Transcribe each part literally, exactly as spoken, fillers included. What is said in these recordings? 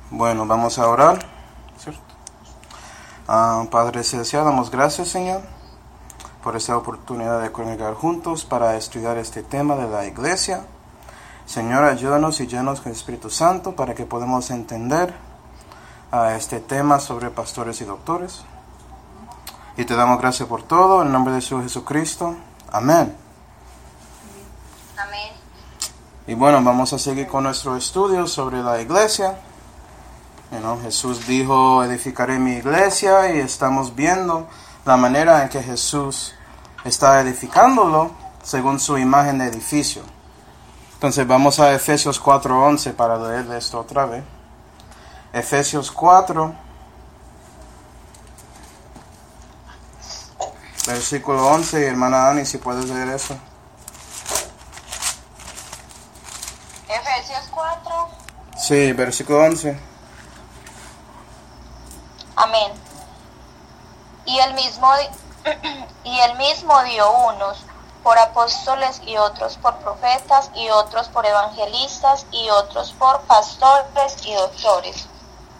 Bueno, vamos a orar, ¿cierto? Uh, Padre Celestial, damos gracias, Señor, por esta oportunidad de congregar juntos para estudiar este tema de la iglesia. Señor, ayúdanos y llénanos con el Espíritu Santo para que podamos entender uh, este tema sobre pastores y doctores. Y te damos gracias por todo, en el nombre de Jesús Jesucristo. Amén. Amén. Y bueno, vamos a seguir con nuestro estudio sobre la iglesia. You know, Jesús dijo, edificaré mi iglesia, y estamos viendo la manera en que Jesús está edificándolo según su imagen de edificio. Entonces vamos a Efesios cuatro once para leer esto otra vez. Efesios cuatro, versículo once, y hermana Ani, si puedes leer eso. Efesios cuatro. Sí, versículo once. Amén. Y él mismo y él mismo dio unos por apóstoles y otros por profetas y otros por evangelistas y otros por pastores y doctores.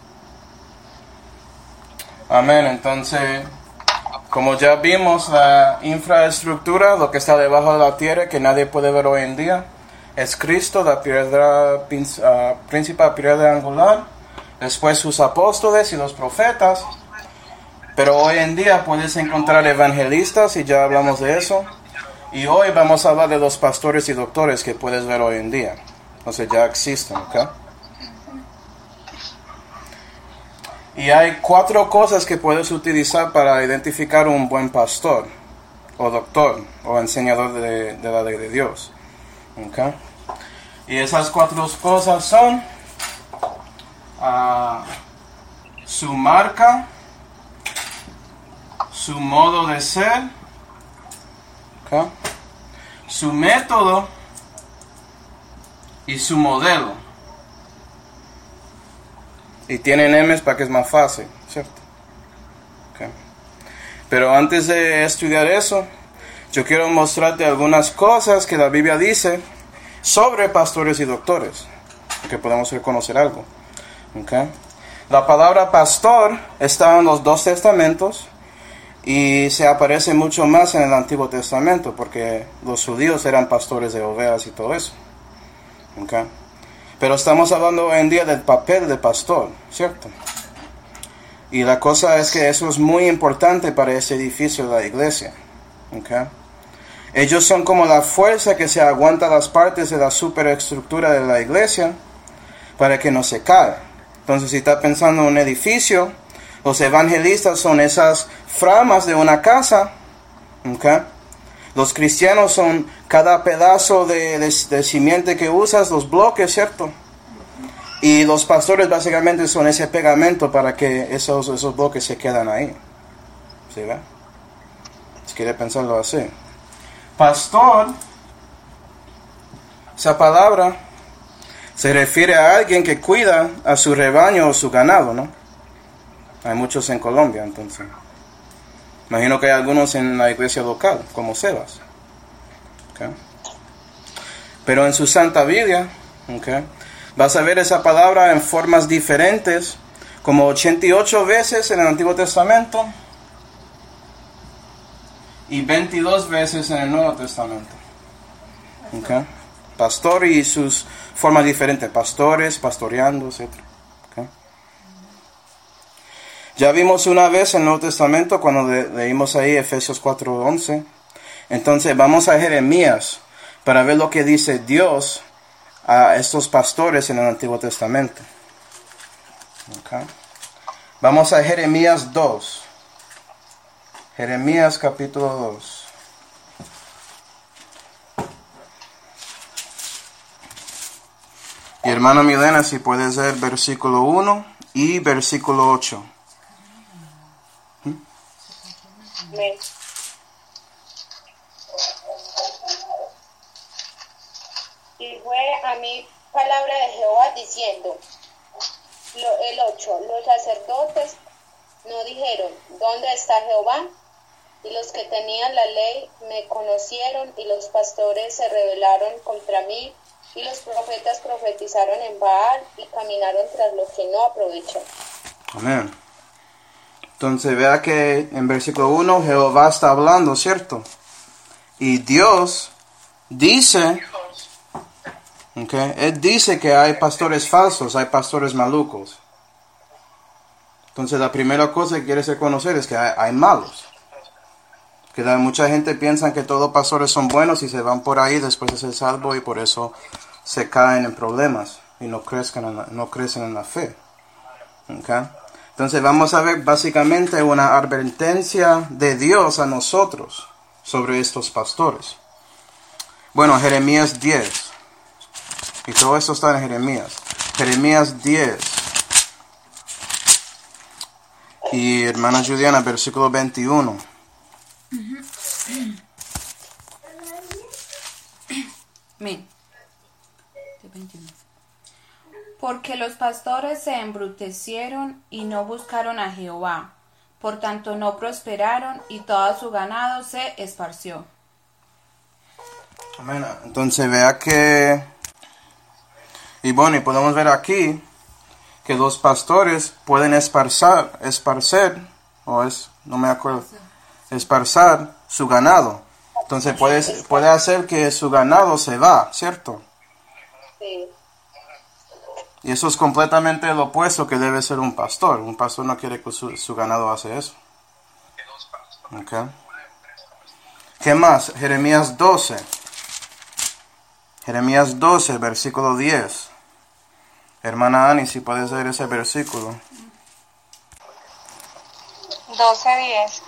Amén. Entonces, como ya vimos, la infraestructura, lo que está debajo de la tierra, que nadie puede ver hoy en día, es Cristo, la piedra uh, principal, piedra angular. Después sus apóstoles y los profetas. Pero hoy en día puedes encontrar evangelistas, y ya hablamos de eso. Y hoy vamos a hablar de los pastores y doctores que puedes ver hoy en día. Entonces ya existen, ¿ok? Y hay cuatro cosas que puedes utilizar para identificar un buen pastor, o doctor, o enseñador de, de la ley de Dios. ¿Ok? Y esas cuatro cosas son uh, su marca, su modo de ser, ¿ok?, su método y su modelo. Y tienen M's para que es más fácil, ¿cierto? Okay. Pero antes de estudiar eso, yo quiero mostrarte algunas cosas que la Biblia dice sobre pastores y doctores, que podamos reconocer algo. Okay. La palabra pastor está en los dos testamentos y se aparece mucho más en el Antiguo Testamento, porque los judíos eran pastores de ovejas y todo eso. Okay. Pero estamos hablando hoy en día del papel de pastor, ¿cierto? Y la cosa es que eso es muy importante para ese edificio de la iglesia. Okay. Ellos son como la fuerza que se aguanta las partes de la superestructura de la iglesia para que no se caiga. Entonces, si está pensando en un edificio, los evangelistas son esas framas de una casa. Okay. Los cristianos son cada pedazo de, de, de simiente que usas, los bloques, ¿cierto? Y los pastores básicamente son ese pegamento para que esos, esos bloques se quedan ahí. ¿Sí ve? Si quiere pensarlo así. Pastor, esa palabra se refiere a alguien que cuida a su rebaño o su ganado, ¿no? Hay muchos en Colombia, entonces. Imagino que hay algunos en la iglesia local, como Sebas. Okay. Pero en su Santa Biblia, okay, vas a ver esa palabra en formas diferentes, como ochenta y ocho veces en el Antiguo Testamento y veintidós veces en el Nuevo Testamento. Okay. Pastor y sus formas diferentes, pastores, pastoreando, etcétera. Okay. Ya vimos una vez en el Nuevo Testamento cuando le, leímos ahí Efesios cuatro once. Entonces vamos a Jeremías para ver lo que dice Dios a estos pastores en el Antiguo Testamento. Okay. Vamos a Jeremías dos. Jeremías capítulo dos. Y hermana Milena, si puedes leer versículo uno y versículo ocho. Amén. Y fue a mí palabra de Jehová diciendo, lo, el ocho, los sacerdotes no dijeron, ¿dónde está Jehová? Y los que tenían la ley me conocieron, y los pastores se rebelaron contra mí, y los profetas profetizaron en Baal y caminaron tras lo que no aprovechó. Amén. Entonces vea que en versículo uno Jehová está hablando, ¿cierto? Y Dios dice, okay, Él dice que hay pastores falsos, hay pastores malucos. Entonces la primera cosa que quieres reconocer es que hay, hay malos. Que la, mucha gente piensa que todos los pastores son buenos y se van por ahí después de ser salvos y por eso se caen en problemas y no crecen en la, no crecen en la fe. Okay. Entonces vamos a ver básicamente una advertencia de Dios a nosotros sobre estos pastores. Bueno, Jeremías diez. Y todo esto está en Jeremías. Jeremías diez. Y hermana Juliana, versículo veintiuno. Amén. Porque los pastores se embrutecieron y no buscaron a Jehová, por tanto no prosperaron y todo su ganado se esparció. Amén. Entonces vea que, y bueno, y podemos ver aquí que los pastores pueden esparcer, esparcer, o es, no me acuerdo, esparcer su ganado. Entonces puede, puede hacer que su ganado se va, ¿cierto? Sí. Y eso es completamente lo opuesto que debe ser un pastor. Un pastor no quiere que su, su ganado hace eso. Okay. ¿Qué más? Jeremías doce. Jeremías doce, versículo diez. Hermana Ani, si puedes leer ese versículo. doce diez.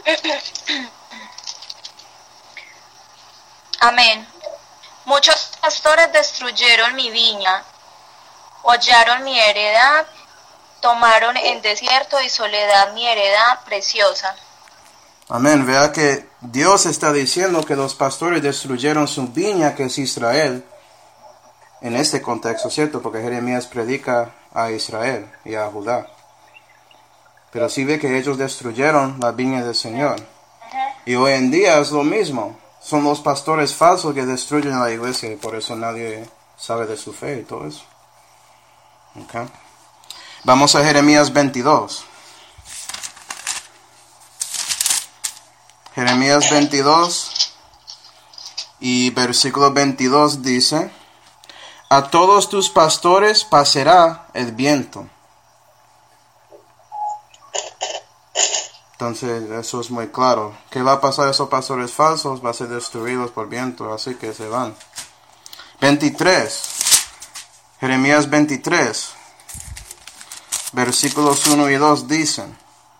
Amén. Muchos pastores destruyeron mi viña, hollaron mi heredad, tomaron en desierto y soledad mi heredad preciosa. Amén. Vea que Dios está diciendo que los pastores destruyeron su viña, que es Israel, en este contexto, ¿cierto? Porque Jeremías predica a Israel y a Judá. Pero sí ve que ellos destruyeron la viña del Señor. Y hoy en día es lo mismo. Son los pastores falsos que destruyen la iglesia y por eso nadie sabe de su fe y todo eso. Okay. Vamos a Jeremías veintidós. Jeremías veintidós y versículo veintidós dice: a todos tus pastores pasará el viento. Entonces eso es muy claro. ¿Qué va a pasar a esos pastores falsos? Va a ser destruidos por viento, así que se van. veintitrés. Jeremías veintitrés. Versículos uno y dos dicen.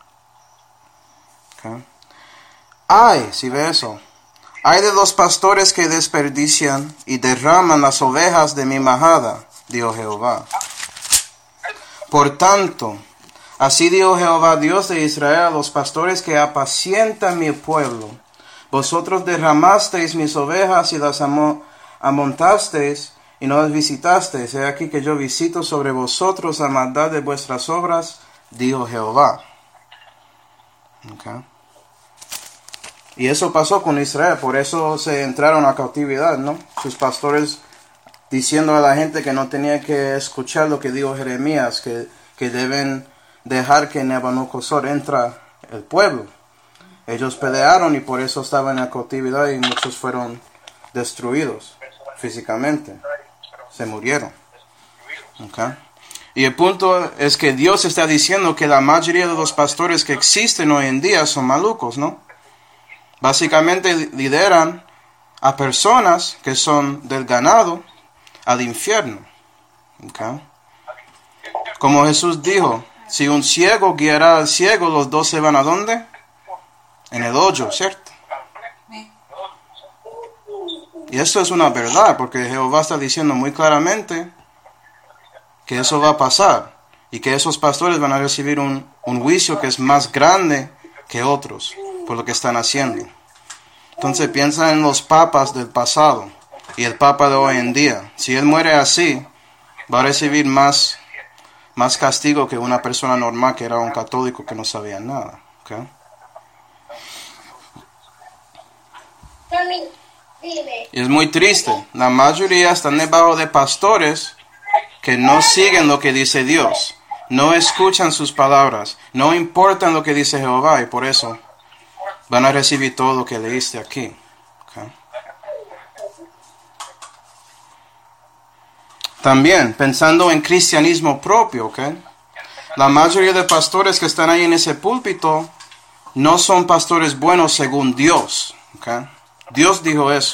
Okay. Ay, si ve eso. Ay de los pastores que desperdician y derraman las ovejas de mi majada, dijo Jehová. Por tanto, así dijo Jehová, Dios de Israel, a los pastores que apacientan mi pueblo. Vosotros derramasteis mis ovejas y las amontasteis y no las visitasteis. He aquí que yo visito sobre vosotros la maldad de vuestras obras, dijo Jehová. Okay. Y eso pasó con Israel, por eso se entraron a cautividad, ¿no? Sus pastores diciendo a la gente que no tenía que escuchar lo que dijo Jeremías, que, que deben dejar que Nabucodonosor entra el pueblo. Ellos pelearon y por eso estaban en la cautividad y muchos fueron destruidos físicamente. Se murieron. Okay. Y el punto es que Dios está diciendo que la mayoría de los pastores que existen hoy en día son malucos, ¿no? Básicamente lideran a personas que son del ganado al infierno. Okay. Como Jesús dijo, si un ciego guiará al ciego, los dos se van ¿a dónde? En el hoyo, ¿cierto? Y esto es una verdad, porque Jehová está diciendo muy claramente que eso va a pasar y que esos pastores van a recibir un, un juicio que es más grande que otros por lo que están haciendo. Entonces piensa en los papas del pasado y el papa de hoy en día. Si él muere así, va a recibir más, más castigo que una persona normal que era un católico que no sabía nada. ¿Okay? Y es muy triste. La mayoría están debajo de pastores que no siguen lo que dice Dios. No escuchan sus palabras. No importan lo que dice Jehová. Y por eso van a recibir todo lo que leíste aquí. Okay. También, pensando en cristianismo propio, ¿okay? La mayoría de pastores que están ahí en ese púlpito no son pastores buenos según Dios. ¿Okay? Dios dijo eso.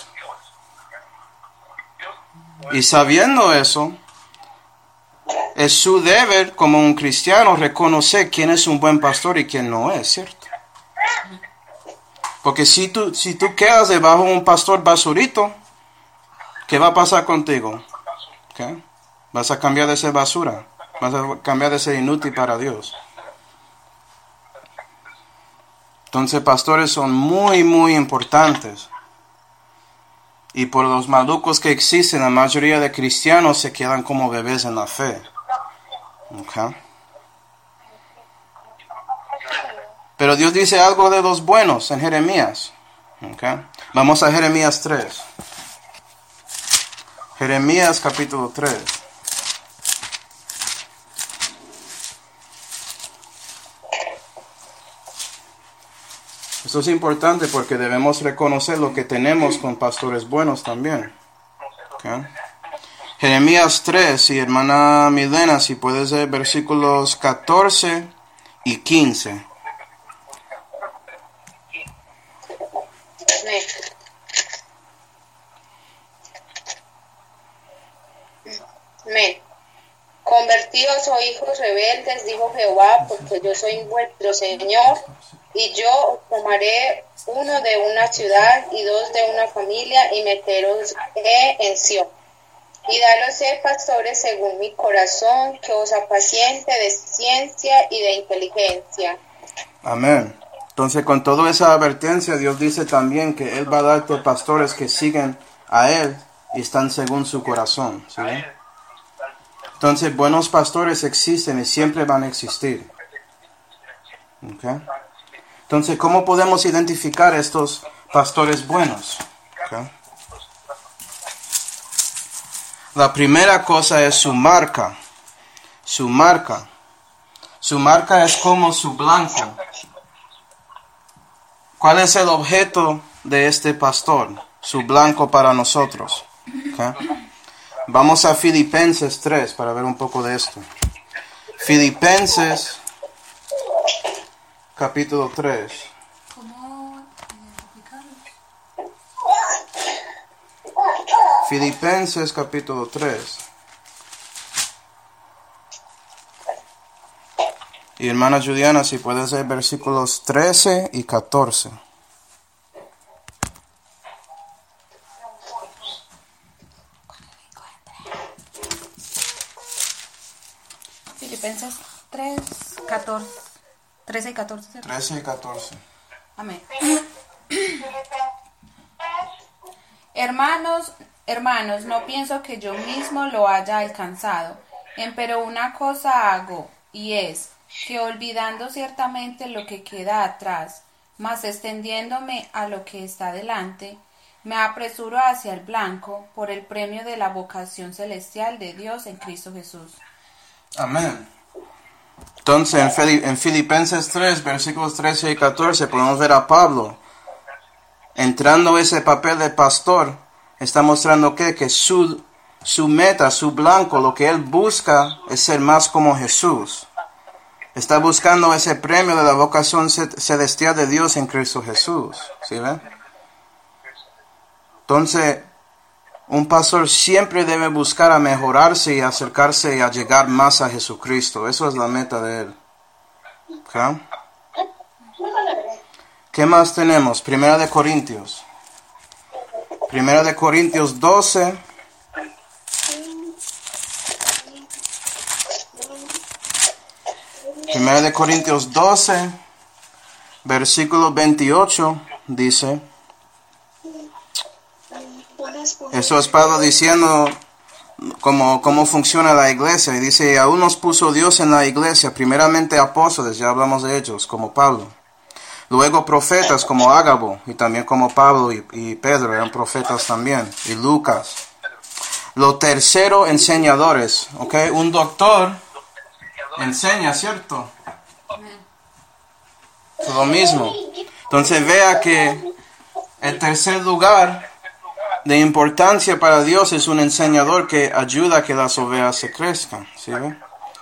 Y sabiendo eso, es su deber como un cristiano reconocer quién es un buen pastor y quién no es, ¿cierto? Porque si tú, si tú quedas debajo de un pastor basurito, ¿qué va a pasar contigo? ¿Okay? Vas a cambiar de ser basura. Vas a cambiar de ser inútil para Dios. Entonces, pastores son muy, muy importantes. Y por los malucos que existen, la mayoría de cristianos se quedan como bebés en la fe. Okay. Pero Dios dice algo de los buenos en Jeremías. Okay. Vamos a Jeremías tres. Jeremías capítulo tres. Esto es importante porque debemos reconocer lo que tenemos con pastores buenos también. Okay. Jeremías tres, y hermana Milena, si puedes ver versículos catorce y quince. Amén. Convertíos, oh hijos rebeldes, dijo Jehová, porque yo soy vuestro Señor, y yo os tomaré uno de una ciudad y dos de una familia, y meteros en Sión. Y daros eh, pastores según mi corazón, que os apaciente de ciencia y de inteligencia. Amén. Entonces, con toda esa advertencia, Dios dice también que Él va a darte pastores que siguen a Él y están según su corazón. ¿Sí? Entonces, buenos pastores existen y siempre van a existir. ¿Okay? Entonces, ¿cómo podemos identificar estos pastores buenos? ¿Okay? La primera cosa es su marca. Su marca. Su marca es como su blanco. ¿Cuál es el objeto de este pastor? Su blanco para nosotros. ¿Okay? Vamos a Filipenses tres para ver un poco de esto. Filipenses capítulo tres. Filipenses capítulo tres. Y hermana Juliana, si puedes ver versículos trece y catorce. Filipenses tres, catorce. trece y catorce. ¿Cierto? trece y catorce. Amén. Hermanos, hermanos, no pienso que yo mismo lo haya alcanzado, empero una cosa hago, y es que olvidando ciertamente lo que queda atrás, mas extendiéndome a lo que está delante, me apresuro hacia el blanco por el premio de la vocación celestial de Dios en Cristo Jesús. Amén. Entonces, en, Fili- en Filipenses tres, versículos trece y catorce, podemos ver a Pablo entrando ese papel de pastor. Está mostrando que, que su, su meta, su blanco, lo que él busca es ser más como Jesús. Está buscando ese premio de la vocación celestial de Dios en Cristo Jesús. ¿Sí ven? Entonces, un pastor siempre debe buscar a mejorarse y acercarse y a llegar más a Jesucristo. Eso es la meta de él. ¿Okay? ¿Qué más tenemos? Primera de Corintios. Primera de Corintios doce. Primera de Corintios doce, versículo veintiocho, dice... Eso es Pablo diciendo cómo, cómo funciona la iglesia. Y dice, aún nos puso Dios en la iglesia, primeramente apóstoles, ya hablamos de ellos, como Pablo, Luego profetas como Ágabo y también como Pablo y, y Pedro eran profetas también, y Lucas. Lo tercero, enseñadores, ¿ok? Un doctor enseña, ¿cierto? Es lo mismo. Entonces vea que el tercer lugar de importancia para Dios es un enseñador que ayuda a que las ovejas se crezcan, ¿sí ve?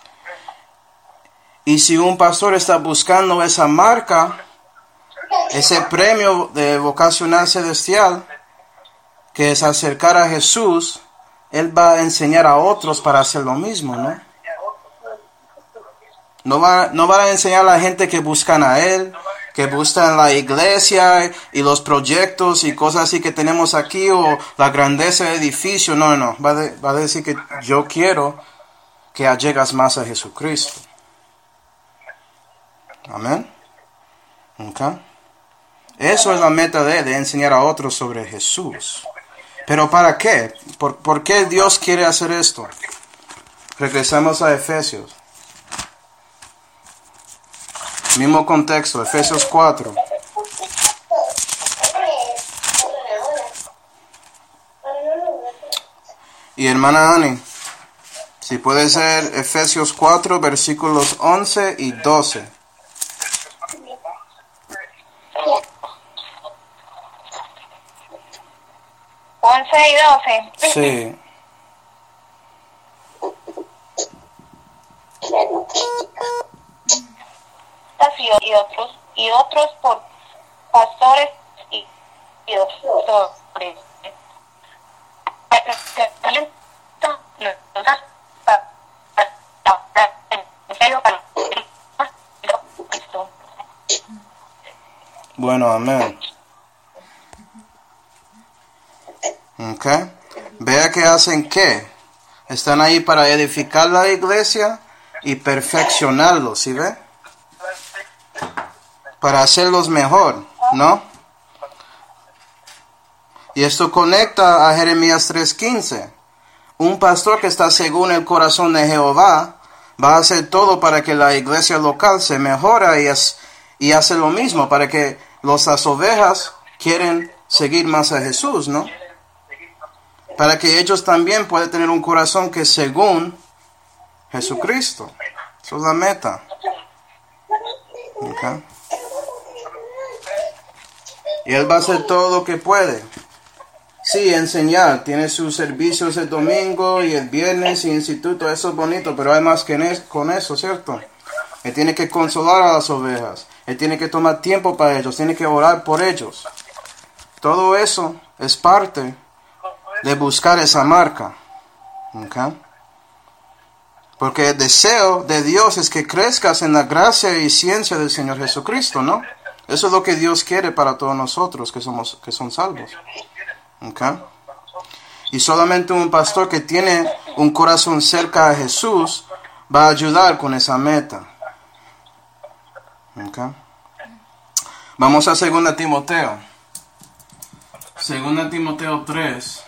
Y si un pastor está buscando esa marca, ese premio de vocacional celestial, que es acercar a Jesús, él va a enseñar a otros para hacer lo mismo, ¿no? No va, no va a enseñar a la gente que buscan a él, que buscan la iglesia y los proyectos y cosas así que tenemos aquí, o la grandeza del edificio. No, no, va, de, va a decir que yo quiero que allegas más a Jesucristo. Amén. Okay. Eso es la meta de él, de enseñar a otros sobre Jesús. ¿Pero para qué? ¿Por, ¿Por qué Dios quiere hacer esto? Regresamos a Efesios. Mismo contexto, Efesios cuatro. Y hermana Ani, si puede ser Efesios cuatro, versículos once y doce. once y doce. Sí. Y otros, y otros por pastores y, y doctores. Bueno, amén. Okay. Vea que hacen qué. Están ahí para edificar la iglesia y perfeccionarlo, ¿sí ve? Para hacerlos mejor, ¿no? Y esto conecta a Jeremías tres quince. Un pastor que está según el corazón de Jehová va a hacer todo para que la iglesia local se mejora y, es, y hace lo mismo para que los, las ovejas quieren seguir más a Jesús, ¿no? Para que ellos también puedan tener un corazón que es según Jesucristo. Esa es la meta. Okay. Y él va a hacer todo lo que puede. Sí, enseñar. Tiene sus servicios el domingo y el viernes y instituto. Eso es bonito, pero hay más que es, con eso, ¿cierto? Él tiene que consolar a las ovejas. Él tiene que tomar tiempo para ellos. Tiene que orar por ellos. Todo eso es parte de buscar esa marca. ¿Okay? Porque el deseo de Dios es que crezcas en la gracia y ciencia del Señor Jesucristo, ¿no? Eso es lo que Dios quiere para todos nosotros que somos, que son salvos. ¿Okay? Y solamente un pastor que tiene un corazón cerca a Jesús va a ayudar con esa meta. ¿Okay? Vamos a segunda Timoteo. segunda Timoteo tres.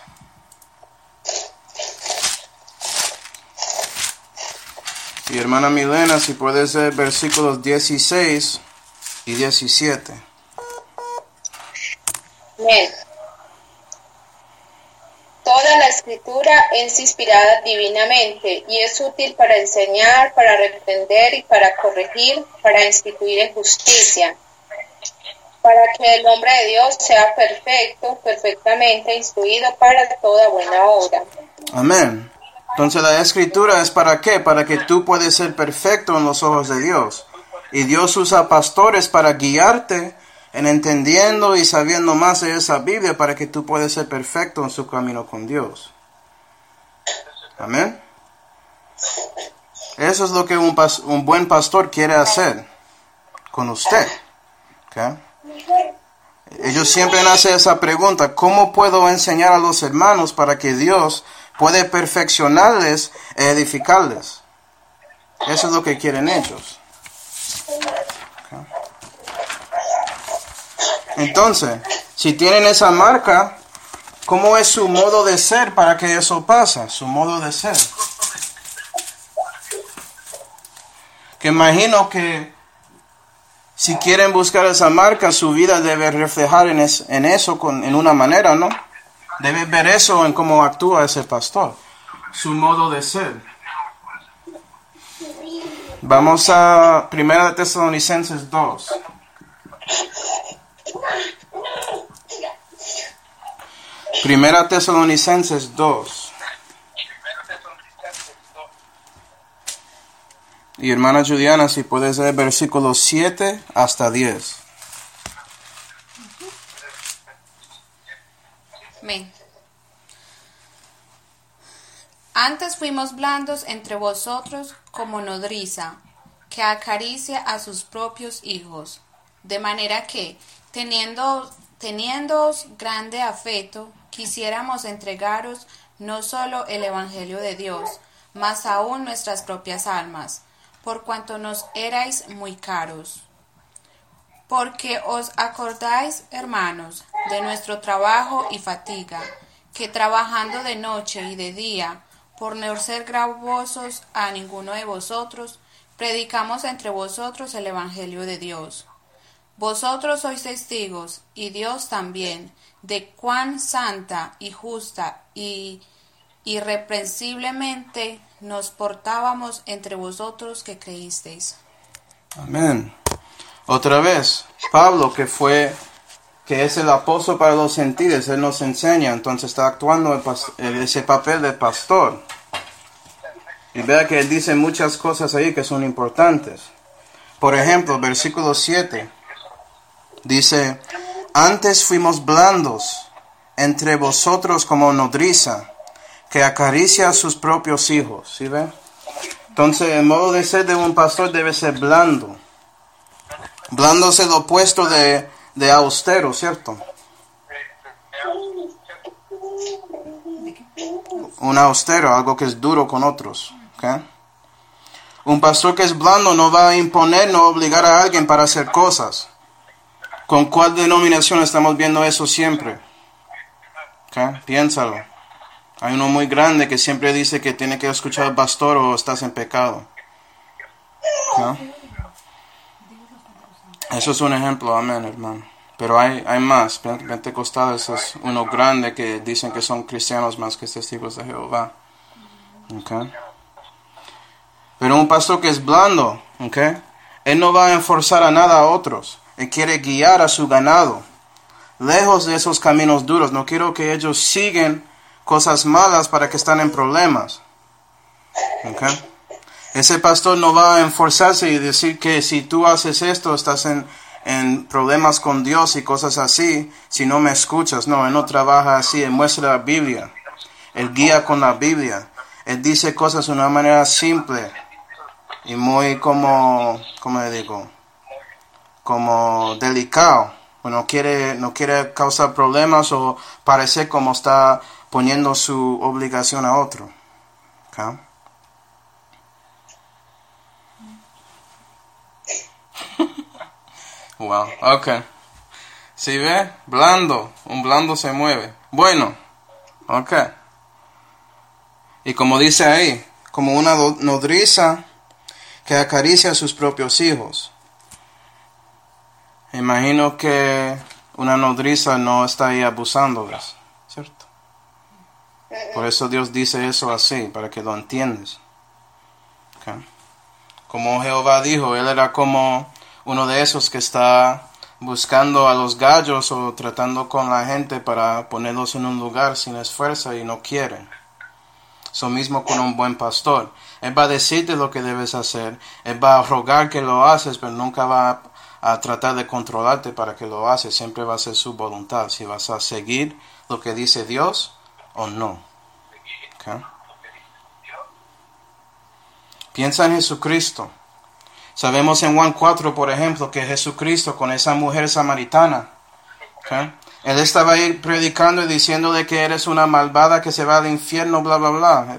Y hermana Milena, si puede ser versículos dieciséis y diecisiete. Amén. Toda la escritura es inspirada divinamente y es útil para enseñar, para reprender y para corregir, para instituir en justicia, para que el hombre de Dios sea perfecto, perfectamente instruido para toda buena obra. Amén. Entonces la escritura es para qué? Para que tú puedas ser perfecto en los ojos de Dios. Y Dios usa pastores para guiarte en entendiendo y sabiendo más de esa Biblia para que tú puedas ser perfecto en su camino con Dios. Amén. Eso es lo que un, pas- un buen pastor quiere hacer con usted. ¿Okay? Ellos siempre hacen esa pregunta: ¿cómo puedo enseñar a los hermanos para que Dios puede perfeccionarles e edificarles? Eso es lo que quieren ellos. Okay. Entonces, si tienen esa marca, ¿cómo es su modo de ser para que eso pase? Su modo de ser. Que imagino que si quieren buscar esa marca, su vida debe reflejar en, es, en eso con, en una manera, ¿no? Debe ver eso en cómo actúa ese pastor, su modo de ser. Vamos a Primera de Tesalonicenses dos. Primera Tesalonicenses dos. Y hermana Juliana, si puedes leer versículos siete hasta diez. Amén. Antes fuimos blandos entre vosotros como nodriza, que acaricia a sus propios hijos, de manera que, teniendo, teniéndoos grande afecto, quisiéramos entregaros no solo el Evangelio de Dios, mas aún nuestras propias almas, por cuanto nos erais muy caros. Porque os acordáis, hermanos, de nuestro trabajo y fatiga, que trabajando de noche y de día, por no ser gravosos a ninguno de vosotros, predicamos entre vosotros el Evangelio de Dios. Vosotros sois testigos, y Dios también, de cuán santa y justa y irreprensiblemente nos portábamos entre vosotros que creísteis. Amén. Otra vez, Pablo, que fue, que es el apóstol para los gentiles, él nos enseña, entonces está actuando en ese papel de pastor. Y vea que él dice muchas cosas ahí que son importantes. Por ejemplo, versículo siete, dice, antes fuimos blandos entre vosotros como nodriza, que acaricia a sus propios hijos. ¿Sí ve? Entonces, el modo de ser de un pastor debe ser blando. Blando es el opuesto de, de austero, ¿cierto? Un austero, algo que es duro con otros. ¿Okay? Un pastor que es blando no va a imponer, no obligar a alguien para hacer cosas. ¿Con cuál denominación estamos viendo eso siempre? ¿Okay? Piénsalo. Hay uno muy grande que siempre dice que tiene que escuchar al pastor o estás en pecado. ¿No? Eso es un ejemplo, amén, hermano. Pero hay, hay más. Pentecostales es uno grande que dicen que son cristianos más que testigos de Jehová. ¿Okay? Pero un pastor que es blando, ¿okay? Él no va a enforzar a nada a otros. Él quiere guiar a su ganado. Lejos de esos caminos duros. No quiero que ellos sigan cosas malas para que están en problemas. ¿Okay? Ese pastor no va a enforzarse y decir que si tú haces esto estás en, en problemas con Dios y cosas así, si no me escuchas. No, él no trabaja así, él muestra la Biblia. Él guía con la Biblia. Él dice cosas de una manera simple y muy como, ¿cómo le digo? Como delicado. No quiere, no quiere causar problemas o parecer como está poniendo su obligación a otro. ¿Okay? Wow, ok. ¿Sí ve? Blando. Un blando se mueve. Bueno, ok. Y como dice ahí, como una nodriza que acaricia a sus propios hijos. Imagino que una nodriza no está ahí abusándoles, ¿cierto? Por eso Dios dice eso así, para que lo entiendas. Okay. Como Jehová dijo, él era como uno de esos que está buscando a los gallos o tratando con la gente para ponerlos en un lugar sin esfuerzo y no quieren. Eso mismo con un buen pastor. Él va a decirte lo que debes hacer. Él va a rogar que lo haces, pero nunca va a, a tratar de controlarte para que lo haces. Siempre va a ser su voluntad. Si vas a seguir lo que dice Dios o no. Okay. Piensa en Jesucristo. Sabemos en Juan cuatro, por ejemplo, que Jesucristo con esa mujer samaritana, okay, él estaba ahí predicando y diciéndole que eres una malvada que se va al infierno, bla, bla, bla.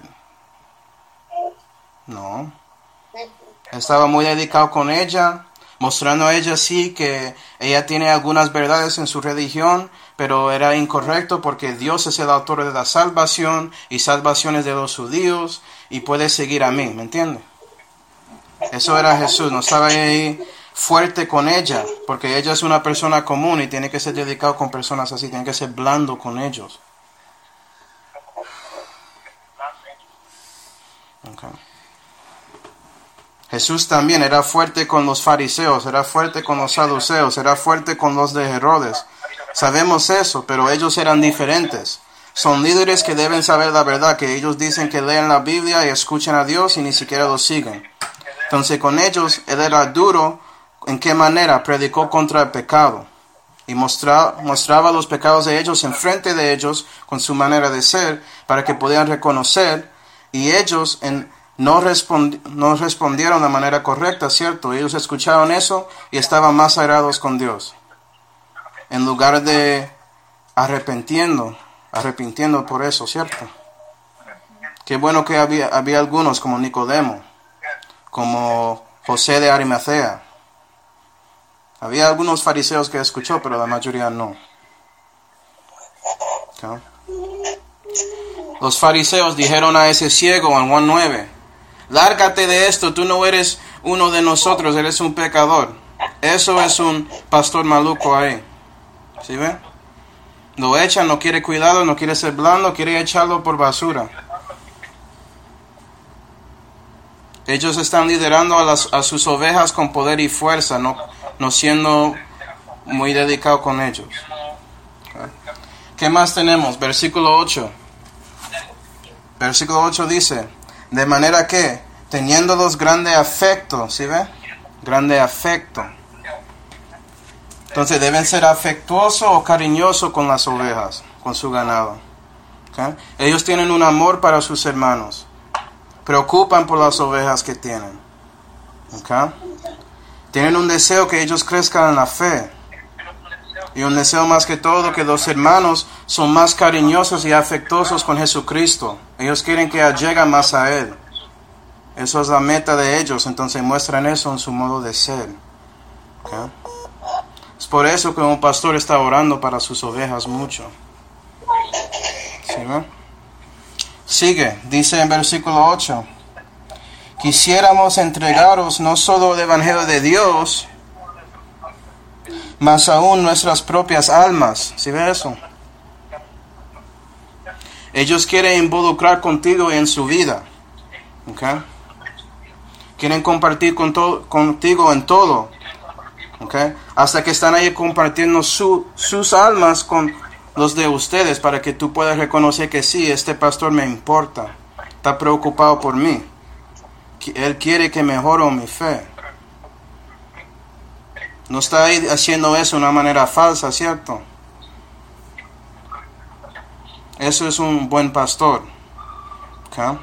No. Estaba muy dedicado con ella, mostrando a ella sí que ella tiene algunas verdades en su religión, pero era incorrecto porque Dios es el autor de la salvación y salvación es de los judíos y puede seguir a mí, ¿me entiende? Eso era Jesús, no estaba ahí fuerte con ella, porque ella es una persona común y tiene que ser dedicado con personas así, tiene que ser blando con ellos. Okay. Jesús también era fuerte con los fariseos, era fuerte con los saduceos, era fuerte con los de Herodes. Sabemos eso, pero ellos eran diferentes. Son líderes que deben saber la verdad, que ellos dicen que leen la Biblia y escuchan a Dios y ni siquiera lo siguen. Entonces con ellos, él era duro. ¿En qué manera? Predicó contra el pecado y mostra, mostraba los pecados de ellos enfrente de ellos con su manera de ser para que pudieran reconocer, y ellos en, no, respondi, no respondieron de manera correcta, ¿cierto? Ellos escucharon eso y estaban más airados con Dios en lugar de arrepintiendo, arrepintiendo por eso, ¿cierto? Qué bueno que había, había algunos como Nicodemo, como José de Arimatea. Había algunos fariseos que escuchó, pero la mayoría no. Okay. Los fariseos dijeron a ese ciego en Juan nueve, lárgate de esto, tú no eres uno de nosotros, eres un pecador. Eso es un pastor maluco ahí. ¿Sí ven? Lo echan, no quiere cuidado, no quiere ser blando, quiere echarlo por basura. Ellos están liderando a, las, a sus ovejas con poder y fuerza, no, no siendo muy dedicados con ellos. Okay. ¿Qué más tenemos? Versículo ocho. Versículo ocho dice, de manera que, teniéndolos grande afecto, ¿sí ve? Grande afecto. Entonces deben ser afectuosos o cariñosos con las ovejas, con su ganado. Okay. Ellos tienen un amor para sus hermanos. Preocupan por las ovejas que tienen. Okay. Tienen un deseo que ellos crezcan en la fe. Y un deseo más que todo que los hermanos son más cariñosos y afectuosos con Jesucristo. Ellos quieren que lleguen más a Él. Eso es la meta de ellos. Entonces muestran eso en su modo de ser. Okay. Es por eso que un pastor está orando para sus ovejas mucho. ¿Sí, no? Sigue, dice en versículo ocho. Quisiéramos entregaros no solo el Evangelio de Dios, mas aún nuestras propias almas. ¿Sí ve eso? Ellos quieren involucrar contigo en su vida. ¿Okay? Quieren compartir con to- contigo en todo. ¿Okay? Hasta que están ahí compartiendo su, sus almas con los de ustedes para que tú puedas reconocer que sí, este pastor me importa. Está preocupado por mí. Él quiere que mejore mi fe. No está ahí haciendo eso de una manera falsa, ¿cierto? Eso es un buen pastor. ¿Okay?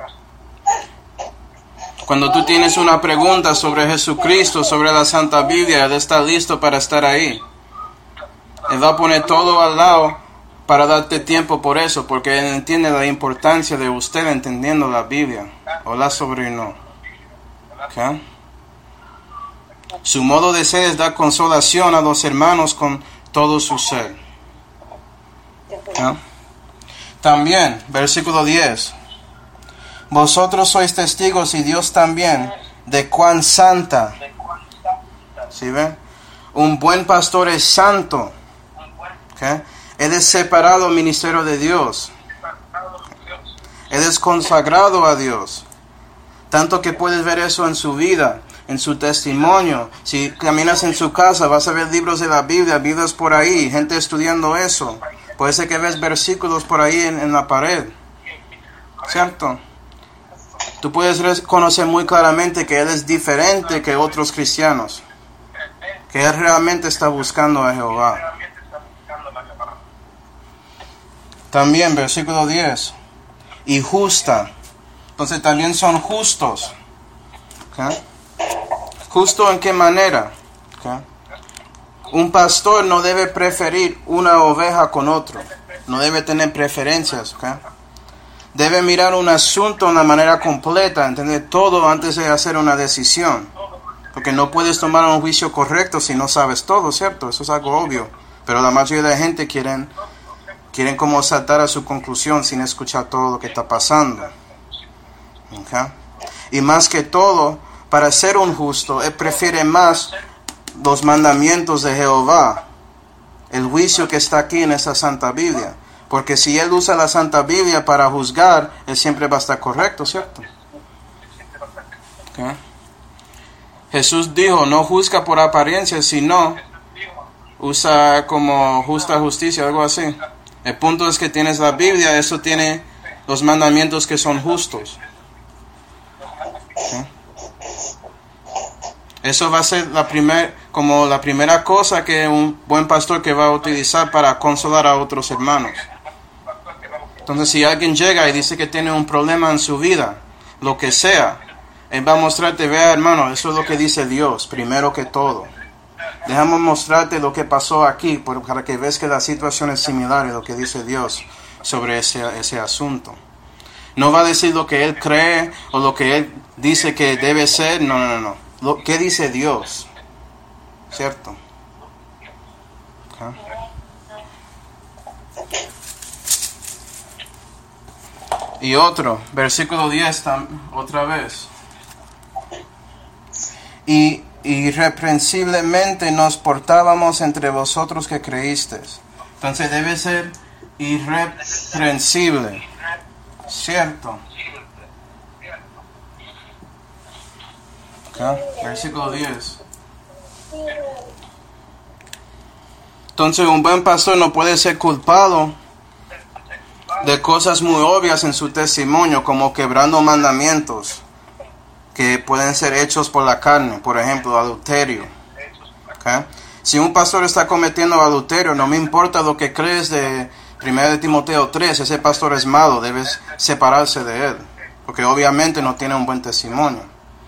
Cuando tú tienes una pregunta sobre Jesucristo, sobre la Santa Biblia, Él está listo para estar ahí. Él va a poner todo al lado para darte tiempo por eso, porque Él entiende la importancia de usted entendiendo la Biblia. Hola, sobrino. ¿Okay? Su modo de ser es dar consolación a los hermanos con todo su ser. ¿Okay? También, versículo diez. Vosotros sois testigos y Dios también de cuán santa. ¿Sí ven? Un buen pastor es santo. ¿Okay? Él es separado al ministerio de Dios. Él es consagrado a Dios. Tanto que puedes ver eso en su vida, en su testimonio. Si caminas en su casa, vas a ver libros de la Biblia, Biblias por ahí, gente estudiando eso. Puede ser que ves versículos por ahí en, en la pared. ¿Cierto? Tú puedes reconocer muy claramente que Él es diferente que otros cristianos. Que Él realmente está buscando a Jehová. También, versículo diez. Y justa. Entonces también son justos. ¿Okay? ¿Justo en qué manera? ¿Okay? Un pastor no debe preferir una oveja con otro. No debe tener preferencias. ¿Okay? Debe mirar un asunto de una manera completa, entender todo antes de hacer una decisión. Porque no puedes tomar un juicio correcto si no sabes todo, ¿cierto? Eso es algo obvio. Pero la mayoría de la gente quieren, quieren como saltar a su conclusión sin escuchar todo lo que está pasando. ¿Okay? Y más que todo, para ser un justo, él prefiere más los mandamientos de Jehová, el juicio que está aquí en esa Santa Biblia. Porque si él usa la Santa Biblia para juzgar, él siempre va a estar correcto, ¿cierto? Okay. Jesús dijo, no juzga por apariencia, sino usa como justa justicia, algo así. El punto es que tienes la Biblia, eso tiene los mandamientos que son justos. Okay. Eso va a ser la primer, como la primera cosa que un buen pastor que va a utilizar para consolar a otros hermanos. Entonces, si alguien llega y dice que tiene un problema en su vida, lo que sea, él va a mostrarte, vea hermano, eso es lo que dice Dios, primero que todo. Dejamos mostrarte lo que pasó aquí, para que veas que la situación es similar a lo que dice Dios sobre ese, ese asunto. No va a decir lo que él cree o lo que él dice que debe ser, no, no, no. Lo que dice Dios, ¿cierto? Okay. Y otro, versículo diez, otra vez. Y irreprensiblemente nos portábamos entre vosotros que creísteis. Entonces debe ser irreprensible, ¿cierto? Okay. Versículo diez. Entonces un buen pastor no puede ser culpado de cosas muy obvias en su testimonio, como quebrando mandamientos que pueden ser hechos por la carne, por ejemplo, adulterio. Okay. Si un pastor está cometiendo adulterio, no me importa lo que crees de primera de Timoteo tres, ese pastor es malo, debes separarse de él, porque obviamente no tiene un buen testimonio.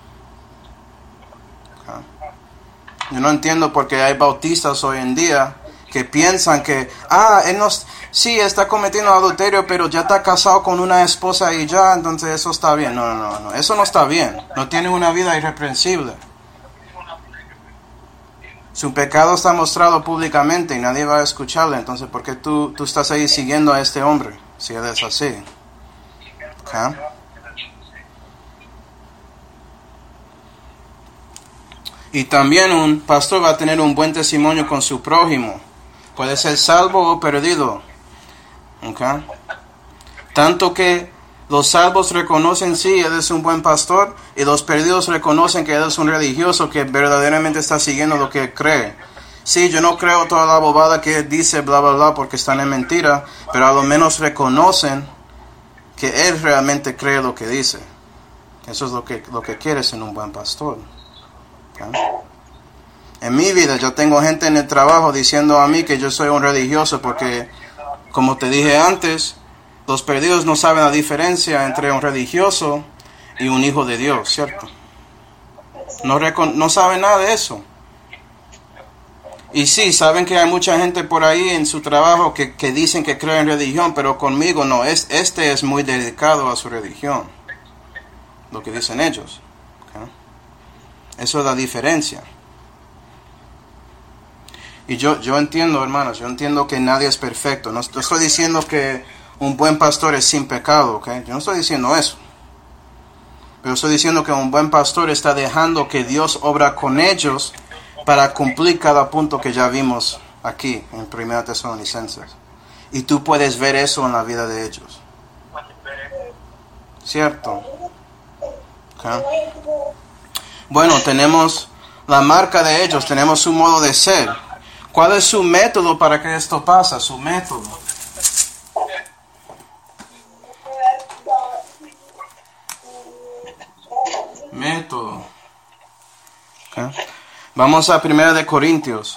Okay. Yo no entiendo por qué hay bautistas hoy en día que piensan que, ah, él no, sí, está cometiendo adulterio, pero ya está casado con una esposa y ya, entonces eso está bien. No, no, no, eso no está bien. No tiene una vida irreprensible. Su pecado está mostrado públicamente y nadie va a escucharle. Entonces, ¿por qué tú, tú estás ahí siguiendo a este hombre? Si él es así. ¿Okay? Y también un pastor va a tener un buen testimonio con su prójimo. Puede ser salvo o perdido. Okay. Tanto que los salvos reconocen, sí, él es un buen pastor, y los perdidos reconocen que él es un religioso que verdaderamente está siguiendo lo que cree. Sí, yo no creo toda la bobada que él dice, bla, bla, bla, porque están en mentira, pero a lo menos reconocen que él realmente cree lo que dice. Eso es lo que, lo que quieres en un buen pastor. Okay. En mi vida yo tengo gente en el trabajo diciendo a mí que yo soy un religioso porque, como te dije antes, los perdidos no saben la diferencia entre un religioso y un hijo de Dios, ¿cierto? No, recon- no saben nada de eso. Y sí, saben que hay mucha gente por ahí en su trabajo que, que dicen que creen en religión, pero conmigo no, es, este es muy dedicado a su religión, lo que dicen ellos. ¿Okay? Eso es la diferencia. Y yo, yo entiendo, hermanos, yo entiendo que nadie es perfecto. No, no estoy diciendo que un buen pastor es sin pecado, ¿ok? Yo no estoy diciendo eso. Pero estoy diciendo que un buen pastor está dejando que Dios obra con ellos para cumplir cada punto que ya vimos aquí en primera Tesalonicenses. Y tú puedes ver eso en la vida de ellos. ¿Cierto? ¿Okay? Bueno, tenemos la marca de ellos, tenemos su modo de ser. ¿Cuál es su método para que esto pase? Su método. Método. Okay. Vamos a primera de Corintios.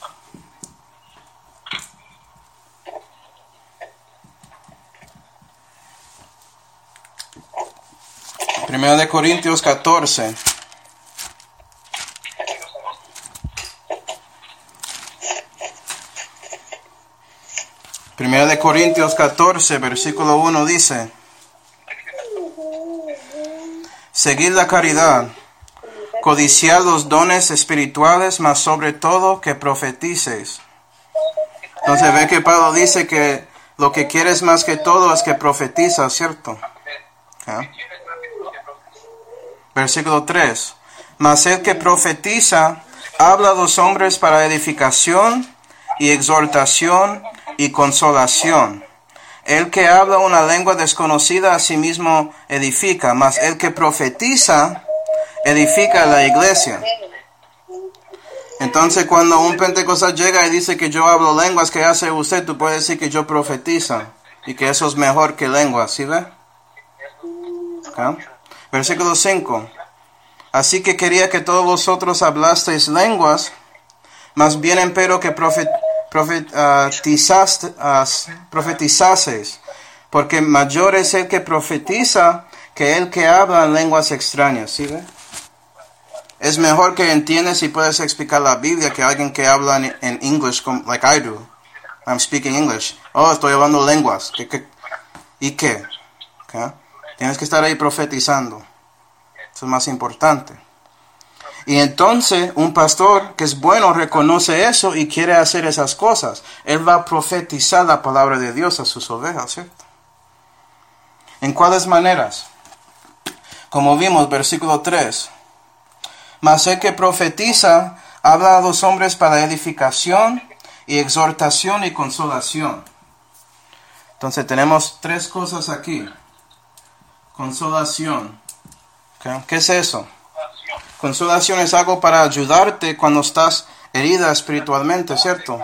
Primera de Corintios catorce. Primera de Corintios catorce, versículo uno dice: seguid la caridad, codiciad los dones espirituales, mas sobre todo que profeticéis. Entonces ve que Pablo dice que lo que quieres más que todo es que profetiza, ¿cierto? ¿Okay? Versículo tres: Mas el que profetiza habla a los hombres para edificación y exhortación y consolación. El que habla una lengua desconocida a sí mismo edifica, mas el que profetiza edifica a la iglesia. Entonces cuando un pentecostal llega y dice que yo hablo lenguas, ¿qué hace usted? Tú puedes decir que yo profetiza y que eso es mejor que lenguas, ¿sí ve? ¿Okay? Versículo cinco. Así que quería que todos vosotros hablasteis lenguas, más bien empero que profet, profet, uh, tizaste, uh, profetizaseis, porque mayor es el que profetiza que el que habla en lenguas extrañas, ¿sí ve? Es mejor que entiendas y puedes explicar la Biblia que alguien que habla en, en English, como, like I do. I'm speaking English. Oh, estoy hablando lenguas. ¿Qué, qué? ¿Y qué? ¿Okay? Tienes que estar ahí profetizando. Eso es más importante. Y entonces un pastor que es bueno reconoce eso y quiere hacer esas cosas. Él va a profetizar la palabra de Dios a sus ovejas, ¿cierto? ¿En cuáles maneras? Como vimos, versículo tres. Mas el que profetiza habla a los hombres para edificación y exhortación y consolación. Entonces tenemos tres cosas aquí. Consolación. ¿Okay? ¿Qué es eso? Consolación es algo para ayudarte cuando estás herida espiritualmente, ¿cierto?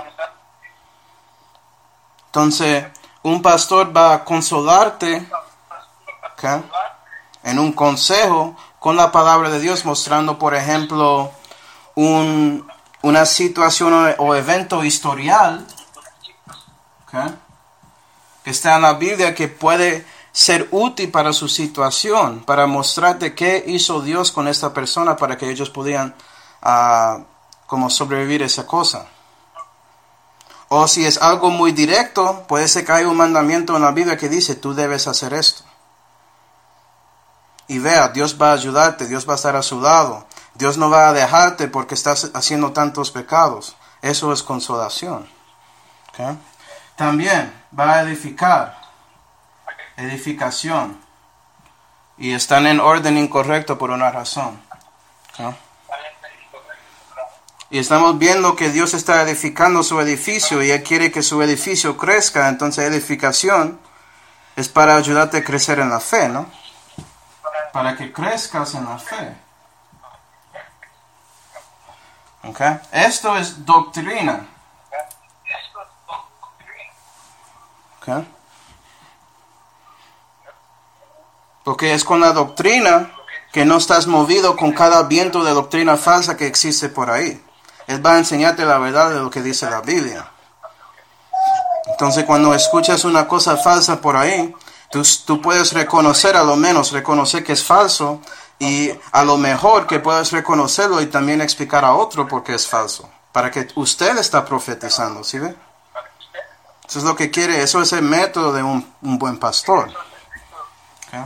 Entonces, un pastor va a consolarte, ¿okay?, en un consejo con la palabra de Dios, mostrando, por ejemplo, un, una situación o, o evento historial, ¿okay?, que está en la Biblia, que puede ser útil para su situación, para mostrarte qué hizo Dios con esta persona para que ellos pudieran uh, como sobrevivir esa cosa. O si es algo muy directo, puede ser que hay un mandamiento en la Biblia que dice, tú debes hacer esto. Y vea, Dios va a ayudarte, Dios va a estar a su lado. Dios no va a dejarte porque estás haciendo tantos pecados. Eso es consolación. ¿Okay? También va a edificar. Edificación. Y están en orden incorrecto por una razón. ¿Okay? Y estamos viendo que Dios está edificando su edificio y Él quiere que su edificio crezca. Entonces edificación es para ayudarte a crecer en la fe, ¿no? Para que crezcas en la fe. ¿Okay? Esto es doctrina. ¿Okay? Porque es con la doctrina que no estás movido con cada viento de doctrina falsa que existe por ahí. Él va a enseñarte la verdad de lo que dice la Biblia. Entonces cuando escuchas una cosa falsa por ahí, tú, tú puedes reconocer, a lo menos reconocer que es falso, y a lo mejor que puedes reconocerlo y también explicar a otro por qué es falso. Para que usted está profetizando, ¿sí ve? Eso es lo que quiere, eso es el método de un, un buen pastor. ¿Okay?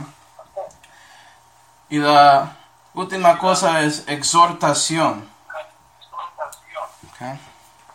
Y la última cosa es exhortación. ¿Okay?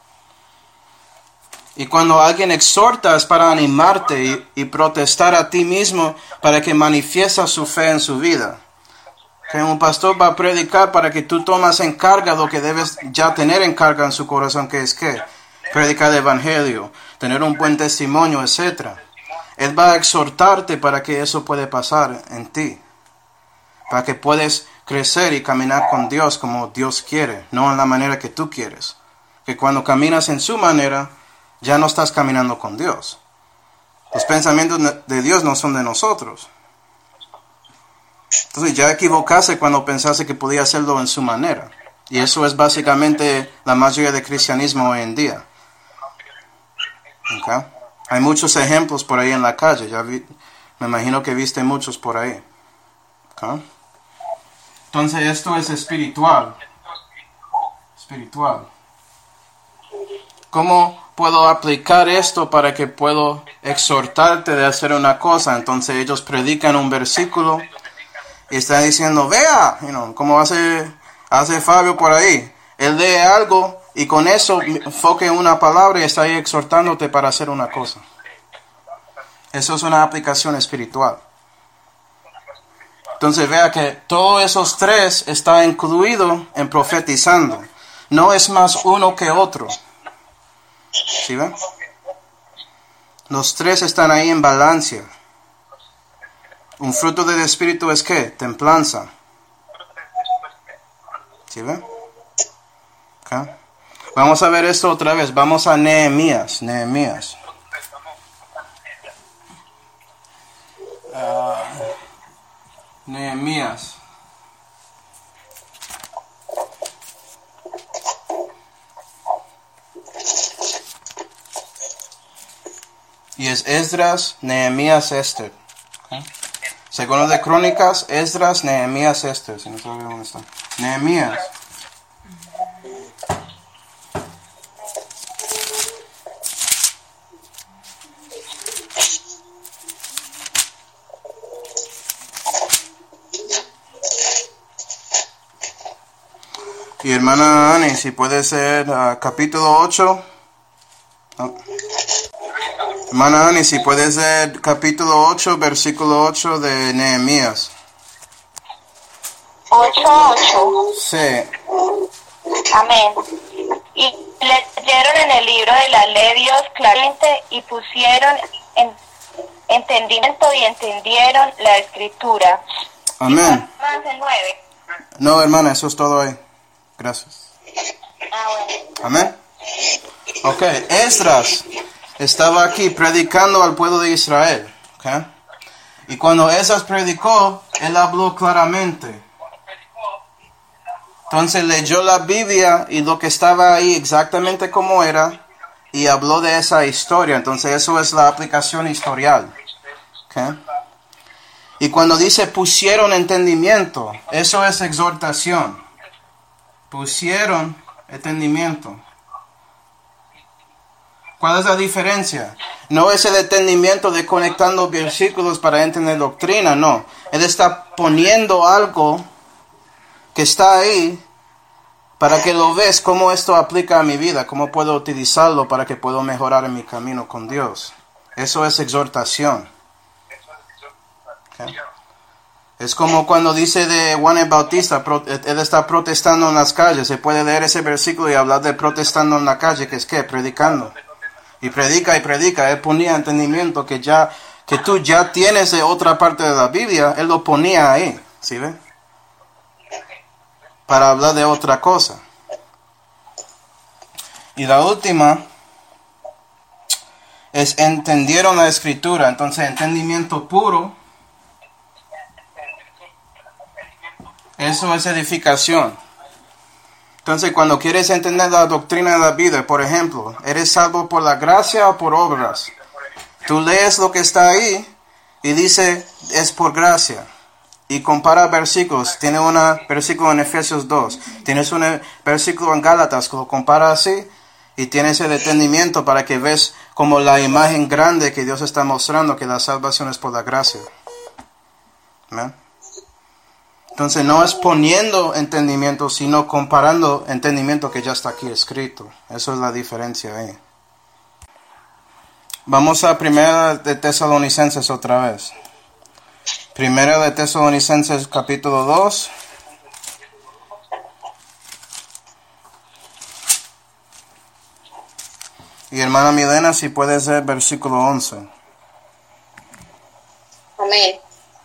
Y cuando alguien exhorta es para animarte y, y protestar a ti mismo para que manifiesta su fe en su vida. ¿Okay? Un pastor va a predicar para que tú tomas en carga lo que debes ya tener en carga en su corazón, que es que predicar el evangelio, tener un buen testimonio, etcétera. Él va a exhortarte para que eso pueda pasar en ti. Para que puedas crecer y caminar con Dios como Dios quiere, no en la manera que tú quieres. Que cuando caminas en su manera, ya no estás caminando con Dios. Los pensamientos de Dios no son de nosotros. Entonces ya equivocaste cuando pensaste que podía hacerlo en su manera. Y eso es básicamente la mayoría del cristianismo hoy en día. ¿Okay? Hay muchos ejemplos por ahí en la calle. Ya vi, me imagino que viste muchos por ahí. ¿Okay? Entonces esto es espiritual. Espiritual. ¿Cómo puedo aplicar esto para que puedo exhortarte de hacer una cosa? Entonces ellos predican un versículo y están diciendo, vea, you know, como hace, hace Fabio por ahí. Él lee algo y con eso enfoque en una palabra y está ahí exhortándote para hacer una cosa. Eso es una aplicación espiritual. Entonces vea que todos esos tres están incluidos en profetizando. No es más uno que otro. ¿Sí ven? Los tres están ahí en balance. Un fruto del Espíritu es ¿qué? Templanza. ¿Sí ven? Okay. Vamos a ver esto otra vez. Vamos a Nehemías. Nehemías. Uh, Nehemías. Y es Esdras, Nehemías, Esther. Okay. Segundo de Crónicas, Esdras, Nehemías, Esther. Si no sabe dónde está. Nehemías. Y hermana Ani, si puede ser uh, capítulo ocho. Oh. Hermana Ani, si puede ser capítulo ocho, versículo ocho de Nehemías. ocho, ocho. Sí. Amén. Y leyeron en el libro de la ley Dios claramente y pusieron en entendimiento y entendieron la escritura. Amén. Más de nueve. No, hermana, eso es todo ahí. Gracias. Ah, bueno. Amén. Ok, Esdras estaba aquí predicando al pueblo de Israel. Okay. Y cuando Esdras predicó, él habló claramente. Entonces leyó la Biblia y lo que estaba ahí exactamente como era y habló de esa historia. Entonces eso es la aplicación historial. Okay. Y cuando dice pusieron entendimiento, eso es exhortación. Pusieron entendimiento. ¿Cuál es la diferencia? No es el entendimiento de conectando versículos para entender doctrina, no. Él está poniendo algo que está ahí para que lo ves cómo esto aplica a mi vida, cómo puedo utilizarlo para que puedo mejorar en mi camino con Dios. Eso es exhortación. Okay. Es como cuando dice de Juan el Bautista, él está protestando en las calles. Se puede leer ese versículo y hablar de protestando en la calle, que es ¿qué? Predicando. Y predica y predica. Él ponía entendimiento que ya que tú ya tienes de otra parte de la Biblia. Él lo ponía ahí. ¿Sí ve? Para hablar de otra cosa. Y la última es entendieron la Escritura. Entonces, entendimiento puro. Eso es edificación. Entonces, cuando quieres entender la doctrina de la vida, por ejemplo, ¿eres salvo por la gracia o por obras? Tú lees lo que está ahí y dice, es por gracia. Y compara versículos. Tiene un versículo en Efesios dos. Tienes un versículo en Gálatas que lo compara así. Y tienes el entendimiento para que ves como la imagen grande que Dios está mostrando, que la salvación es por la gracia. ¿Amén? Entonces no es poniendo entendimiento, sino comparando entendimiento que ya está aquí escrito. Eso es la diferencia ahí. Vamos a Primera de Tesalonicenses otra vez. Primera de Tesalonicenses capítulo dos. Y hermana Milena, si puede ser versículo once. Amén.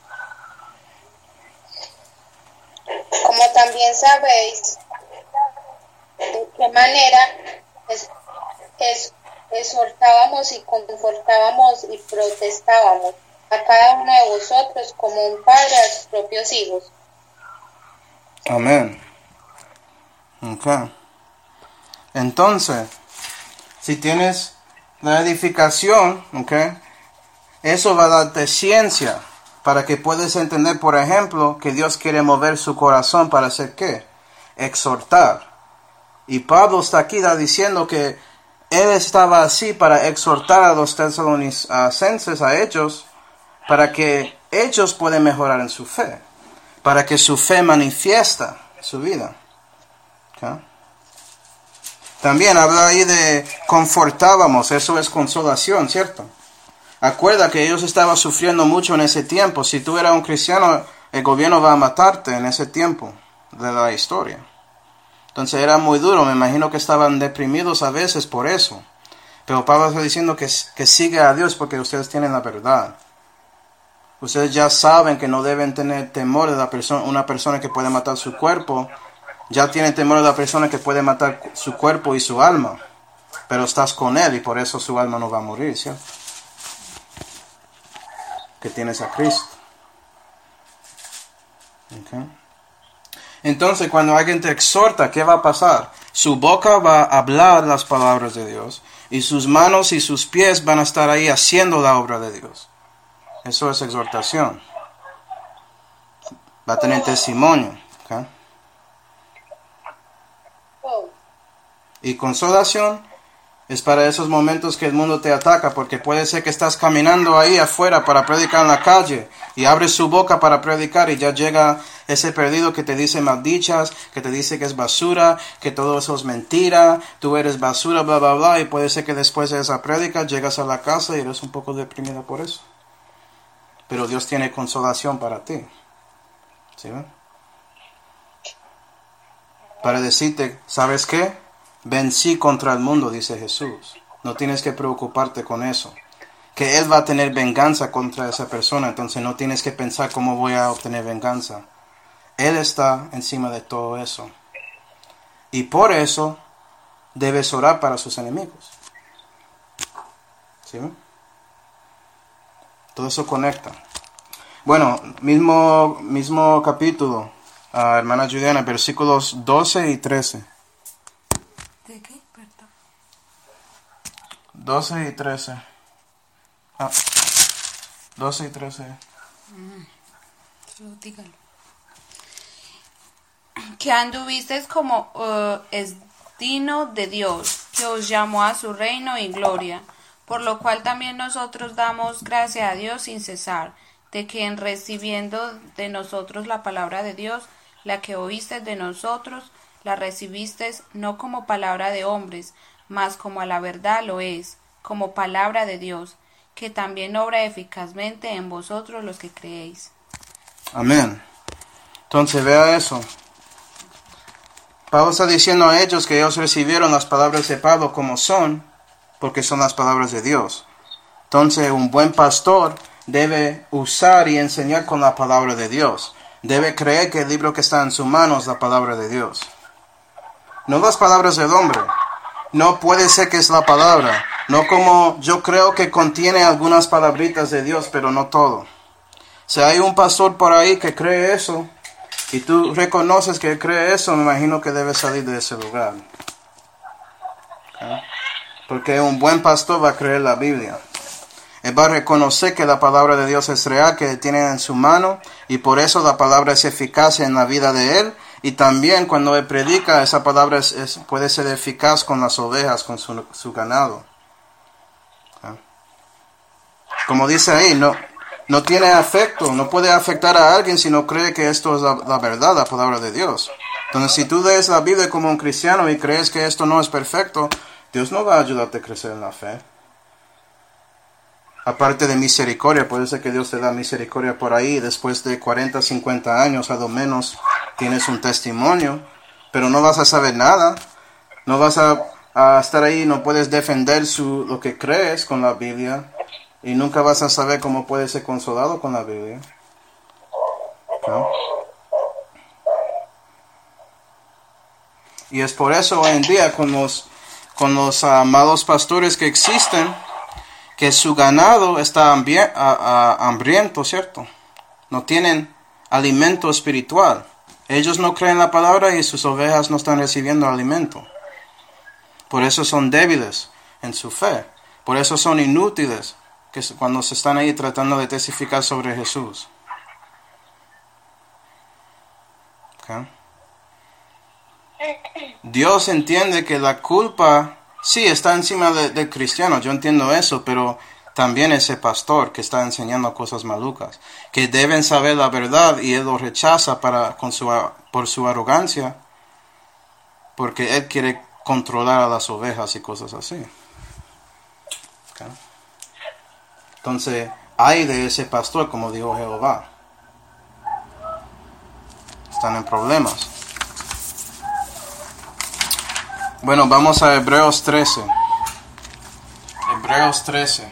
Como también sabéis de qué manera es, es, exhortábamos y confortábamos y protestábamos a cada uno de vosotros como un padre a sus propios hijos. Amén. Ok. Entonces, si tienes la edificación, ok, eso va a darte ciencia. Para que puedas entender, por ejemplo, que Dios quiere mover su corazón para hacer ¿qué? Exhortar. Y Pablo está aquí diciendo que él estaba así para exhortar a los tesalonicenses, a ellos, para que ellos puedan mejorar en su fe. Para que su fe manifiesta su vida. ¿Okay? También habla ahí de confortábamos, eso es consolación, ¿cierto? Acuerda que ellos estaban sufriendo mucho en ese tiempo. Si tú eras un cristiano, el gobierno va a matarte en ese tiempo de la historia. Entonces era muy duro, me imagino que estaban deprimidos a veces por eso. Pero Pablo está diciendo que, que sigue a Dios porque ustedes tienen la verdad. Ustedes ya saben que no deben tener temor de la persona, una persona que puede matar su cuerpo. Ya tienen temor de la persona que puede matar su cuerpo y su alma. Pero estás con él y por eso su alma no va a morir, ¿cierto? Que tienes a Cristo. Okay. Entonces, cuando alguien te exhorta, ¿qué va a pasar? Su boca va a hablar las palabras de Dios y sus manos y sus pies van a estar ahí haciendo la obra de Dios. Eso es exhortación. Va a tener testimonio. ¿Okay? Y consolación es para esos momentos que el mundo te ataca, porque puede ser que estás caminando ahí afuera para predicar en la calle y abres su boca para predicar y ya llega ese perdido que te dice maldichas, que te dice que es basura, que todo eso es mentira, tú eres basura, bla, bla, bla, y puede ser que después de esa prédica llegas a la casa y eres un poco deprimida por eso. Pero Dios tiene consolación para ti. ¿Sí ven? Para decirte, ¿sabes qué? Vencí contra el mundo, dice Jesús. No tienes que preocuparte con eso. Que Él va a tener venganza contra esa persona, entonces no tienes que pensar cómo voy a obtener venganza. Él está encima de todo eso. Y por eso debes orar para sus enemigos. ¿Sí? Todo eso conecta. Bueno, mismo, mismo capítulo, uh, hermana Juliana, versículos doce y trece. ¿De qué? Perdón. doce y trece. Ah, doce y trece. Mm, solo dígalo. Que anduvisteis como uh, es digno de Dios, que os llamó a su reino y gloria, por lo cual también nosotros damos gracias a Dios sin cesar, de que en recibiendo de nosotros la palabra de Dios, la que oísteis de nosotros, la recibisteis no como palabra de hombres, mas como a la verdad lo es, como palabra de Dios, que también obra eficazmente en vosotros los que creéis. Amén. Entonces vea eso. Pablo está diciendo a ellos que ellos recibieron las palabras de Pablo como son, porque son las palabras de Dios. Entonces un buen pastor debe usar y enseñar con la palabra de Dios. Debe creer que el libro que está en su mano es la palabra de Dios. No las palabras del hombre. No puede ser que es la palabra. No como yo creo que contiene algunas palabritas de Dios, pero no todo. Si hay un pastor por ahí que cree eso, y tú reconoces que cree eso, me imagino que debe salir de ese lugar. ¿Okay? Porque un buen pastor va a creer la Biblia. Él va a reconocer que la palabra de Dios es real, que tiene en su mano, y por eso la palabra es eficaz en la vida de él. Y también cuando él predica, esa palabra es, es, puede ser eficaz con las ovejas, con su, su ganado. ¿Okay? Como dice ahí, no, no tiene afecto, no puede afectar a alguien si no cree que esto es la, la verdad, la palabra de Dios. Entonces, si tú lees la Biblia como un cristiano y crees que esto no es perfecto, Dios no va a ayudarte a crecer en la fe. Aparte de misericordia, puede ser que Dios te da misericordia por ahí. Después de cuarenta, cincuenta años, a lo menos, tienes un testimonio. Pero no vas a saber nada. No vas a, a estar ahí, no puedes defender su, lo que crees con la Biblia. Y nunca vas a saber cómo puedes ser consolado con la Biblia. ¿No? Y es por eso hoy en día con los, con los uh, malos pastores que existen, que su ganado está hambriento, hambriento, ¿cierto? No tienen alimento espiritual. Ellos no creen la palabra y sus ovejas no están recibiendo alimento. Por eso son débiles en su fe. Por eso son inútiles que cuando se están ahí tratando de testificar sobre Jesús. ¿Okay? Dios entiende que la culpa sí, está encima de, del cristiano, yo entiendo eso, pero también ese pastor que está enseñando cosas malucas, que deben saber la verdad y él lo rechaza para, con su, por su arrogancia, porque él quiere controlar a las ovejas y cosas así. ¿Okay? Entonces, hay de ese pastor, como dijo Jehová. están en problemas. Bueno, vamos a Hebreos trece. Hebreos trece.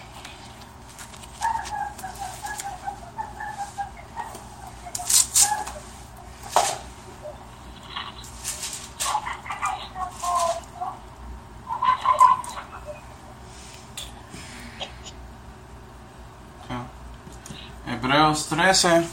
Hebreos trece.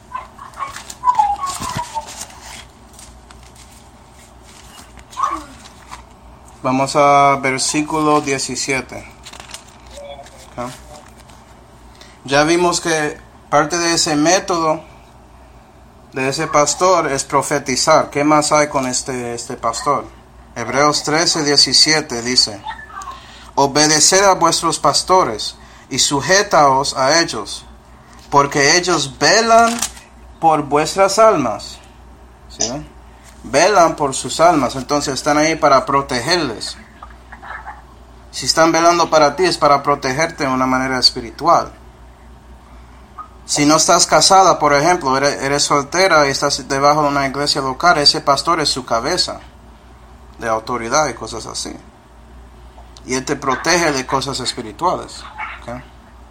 Vamos a versículo diecisiete. Okay. Ya vimos que parte de ese método de ese pastor es profetizar. ¿Qué más hay con este, este pastor? Hebreos trece, diecisiete dice: obedeced a vuestros pastores y sujetaos a ellos, porque ellos velan por vuestras almas. ¿Sí? Velan por sus almas, entonces están ahí para protegerles. Si están velando para ti, es para protegerte de una manera espiritual. Si no estás casada, por ejemplo, eres, eres soltera y estás debajo de una iglesia local, ese pastor es su cabeza de autoridad y cosas así. Y él te protege de cosas espirituales. ¿Okay?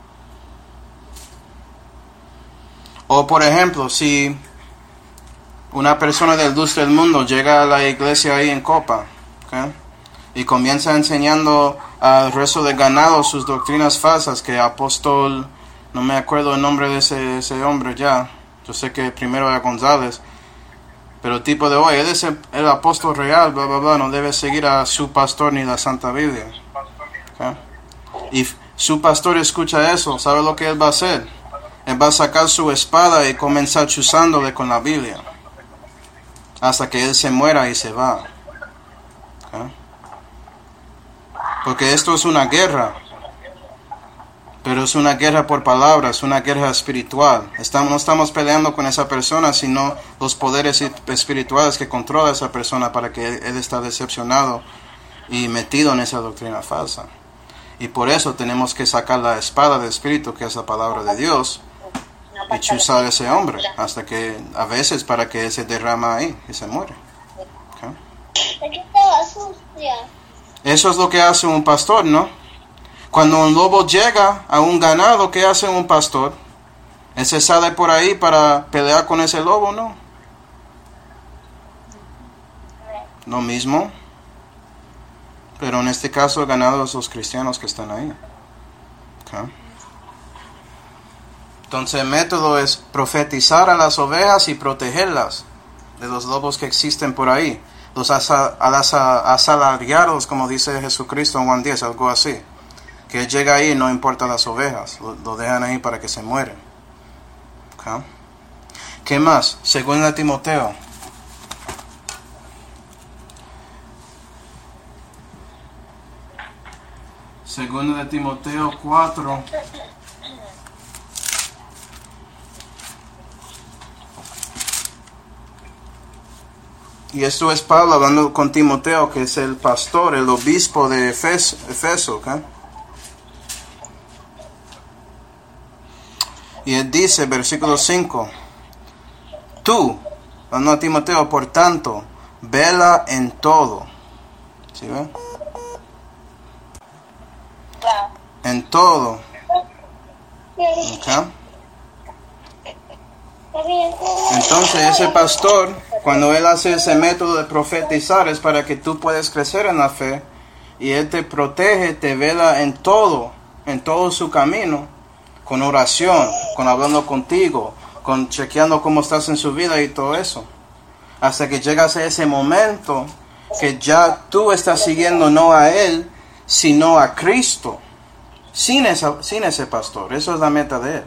O por ejemplo, si una persona del luz del mundo llega a la iglesia ahí en Copa, ¿okay? Y comienza enseñando al resto del ganado sus doctrinas falsas, que apóstol, no me acuerdo el nombre de ese, ese hombre ya, yo sé que primero era González, pero el tipo de hoy, él es el, el apóstol real, bla bla bla, no debe seguir a su pastor ni la Santa Biblia. ¿Okay? Y su pastor escucha eso, ¿sabe lo que él va a hacer? Él va a sacar su espada y comenzar chuzándole con la Biblia, hasta que él se muera y se va. ¿Okay? Porque esto es una guerra, pero es una guerra por palabras, una guerra espiritual. Estamos, no estamos peleando con esa persona, sino los poderes espirituales que controla esa persona, para que él, él está decepcionado y metido en esa doctrina falsa. Y por eso tenemos que sacar la espada del espíritu, que es la palabra de Dios, y chuzar a ese hombre, hasta que, a veces, para que él se derrama ahí y se muere. ¿Okay? Eso es lo que hace un pastor, ¿no? Cuando un lobo llega a un ganado, ¿qué hace un pastor? Él se sale por ahí para pelear con ese lobo, ¿no? Lo mismo. Pero en este caso, el ganado es los cristianos que están ahí. ¿Okay? Entonces el método es profetizar a las ovejas y protegerlas de los lobos que existen por ahí. Los asa, asa, asalariados, como dice Jesucristo en Juan diez, algo así. Que él llega ahí y no importa las ovejas, lo, lo dejan ahí para que se mueren. ¿Okay? ¿Qué más? Según Timoteo. Según de Timoteo cuatro. Y esto es Pablo hablando con Timoteo, que es el pastor, el obispo de Efeso. Efeso ¿okay? Y él dice, versículo cinco, tú, hablando a Timoteo, por tanto, vela en todo. ¿Sí ven? En todo. ¿Okay? Entonces ese pastor, cuando él hace ese método de profetizar, es para que tú puedas crecer en la fe, y él te protege, te vela en todo, en todo su camino, con oración, con hablando contigo, con chequeando cómo estás en su vida y todo eso, hasta que llegas a ese momento que ya tú estás siguiendo no a él, sino a Cristo, sin, esa, sin ese pastor. Eso es la meta de él.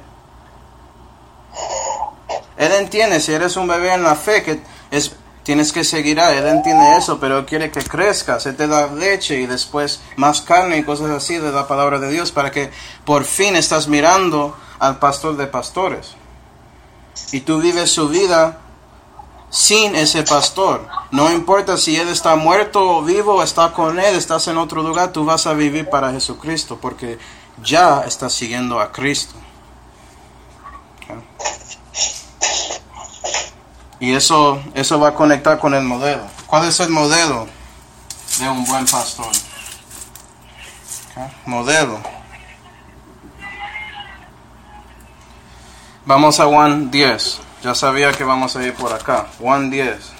Él entiende, si eres un bebé en la fe, que es, tienes que seguir a él. Él entiende eso, pero él quiere que crezcas. Él te da leche y después más carne y cosas así de la palabra de Dios, para que por fin estás mirando al pastor de pastores. Y tú vives su vida sin ese pastor. No importa si él está muerto o vivo, está con él, estás en otro lugar, tú vas a vivir para Jesucristo, porque ya estás siguiendo a Cristo. Okay. Y eso, eso va a conectar con el modelo. ¿Cuál es el modelo de un buen pastor? ¿Okay? Modelo. Vamos a Juan diez. Ya sabía que vamos a ir por acá. Juan diez.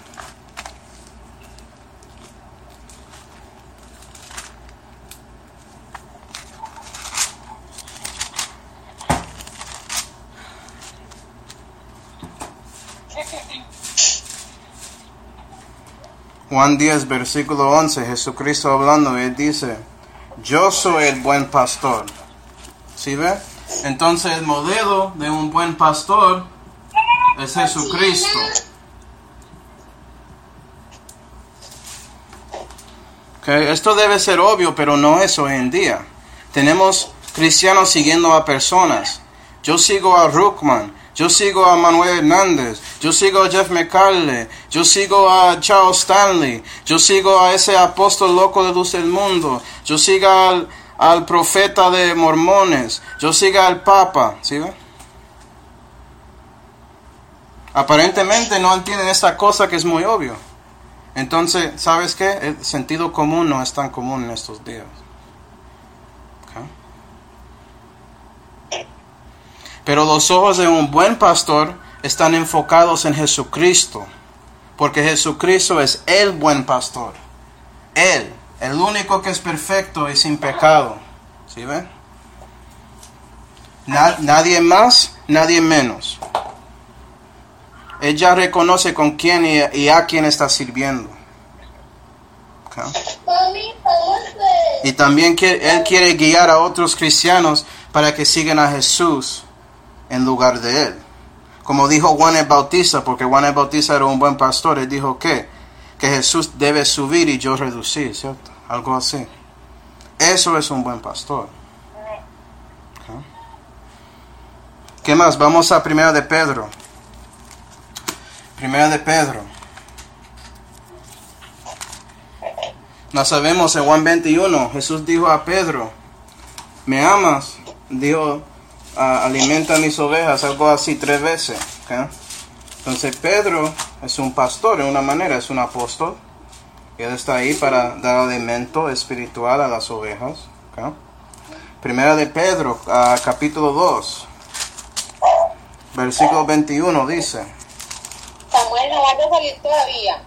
Juan diez, versículo once, Jesucristo hablando, él dice, yo soy el buen pastor. ¿Sí ve? Entonces el modelo de un buen pastor es Jesucristo. Okay. Esto debe ser obvio, pero no es hoy en día. Tenemos cristianos siguiendo a personas. Yo sigo a Ruckman. Yo sigo a Manuel Hernández, yo sigo a Jeff McCarley, yo sigo a Charles Stanley, yo sigo a ese apóstol loco de luz del mundo, yo sigo al, al profeta de mormones, yo sigo al papa, ¿sí ve? Aparentemente no entienden esta cosa que es muy obvio. Entonces, ¿sabes qué? El sentido común no es tan común en estos días. Pero los ojos de un buen pastor están enfocados en Jesucristo, porque Jesucristo es el buen pastor. Él, el único que es perfecto y sin pecado. ¿Sí ven? Na- nadie más, nadie menos. Él ya reconoce con quién y, y a quién está sirviendo. Okay. Y también quiere, Él quiere guiar a otros cristianos para que sigan a Jesús en lugar de él. Como dijo Juan el Bautista, porque Juan el Bautista era un buen pastor, él dijo que, que Jesús debe subir y yo reducir, ¿cierto? Algo así. Eso es un buen pastor. Okay. ¿Qué más? Vamos a Primera de Pedro. Primera de Pedro. No sabemos en Juan veintiuno, Jesús dijo a Pedro, ¿me amas? Dijo, Uh, alimenta mis ovejas, algo así tres veces. ¿Okay? Entonces Pedro es un pastor de una manera, es un apóstol. Y él está ahí para dar alimento espiritual a las ovejas. ¿Okay? Primera de Pedro, uh, capítulo dos, versículo veintiuno dice, Samuel no va a salir todavía.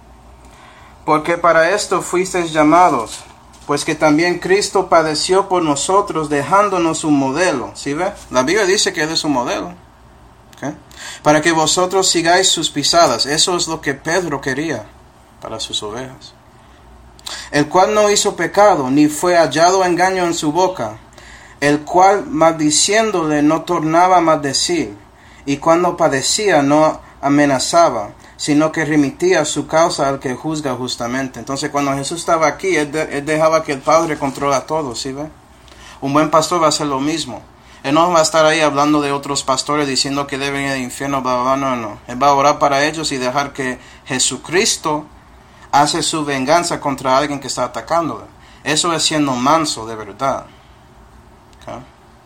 porque para esto fuisteis llamados, pues que también Cristo padeció por nosotros, dejándonos un modelo. ¿Sí ve? La Biblia dice que Él es un modelo. ¿Okay? Para que vosotros sigáis sus pisadas. Eso es lo que Pedro quería para sus ovejas. El cual no hizo pecado, ni fue hallado engaño en su boca. El cual, maldiciéndole, no tornaba a maldecir. Y cuando padecía, no amenazaba, sino que remitía su causa al que juzga justamente. Entonces, cuando Jesús estaba aquí, él, de, él dejaba que el Padre controla todo, ¿sí ve? Un buen pastor va a hacer lo mismo. Él no va a estar ahí hablando de otros pastores diciendo que deben ir al infierno, bla, bla, bla, no, no. Él va a orar para ellos y dejar que Jesucristo hace su venganza contra alguien que está atacándole. Eso es siendo manso de verdad. ¿Okay?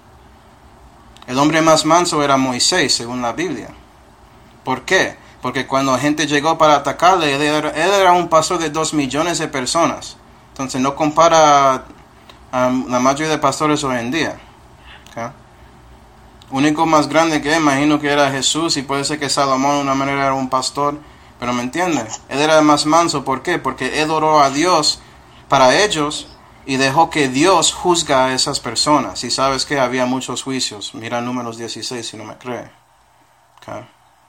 El hombre más manso era Moisés, según la Biblia. ¿Por qué? Porque cuando la gente llegó para atacarle, él era, él era un pastor de dos millones de personas. Entonces no compara a la mayoría de pastores hoy en día. ¿Okay? Único más grande que él, imagino que era Jesús, y puede ser que Salomón de una manera era un pastor. Pero me entiende, él era más manso. ¿Por qué? Porque él oró a Dios para ellos y dejó que Dios juzga a esas personas. Y sabes que había muchos juicios. Mira Números dieciséis si no me cree. Okay.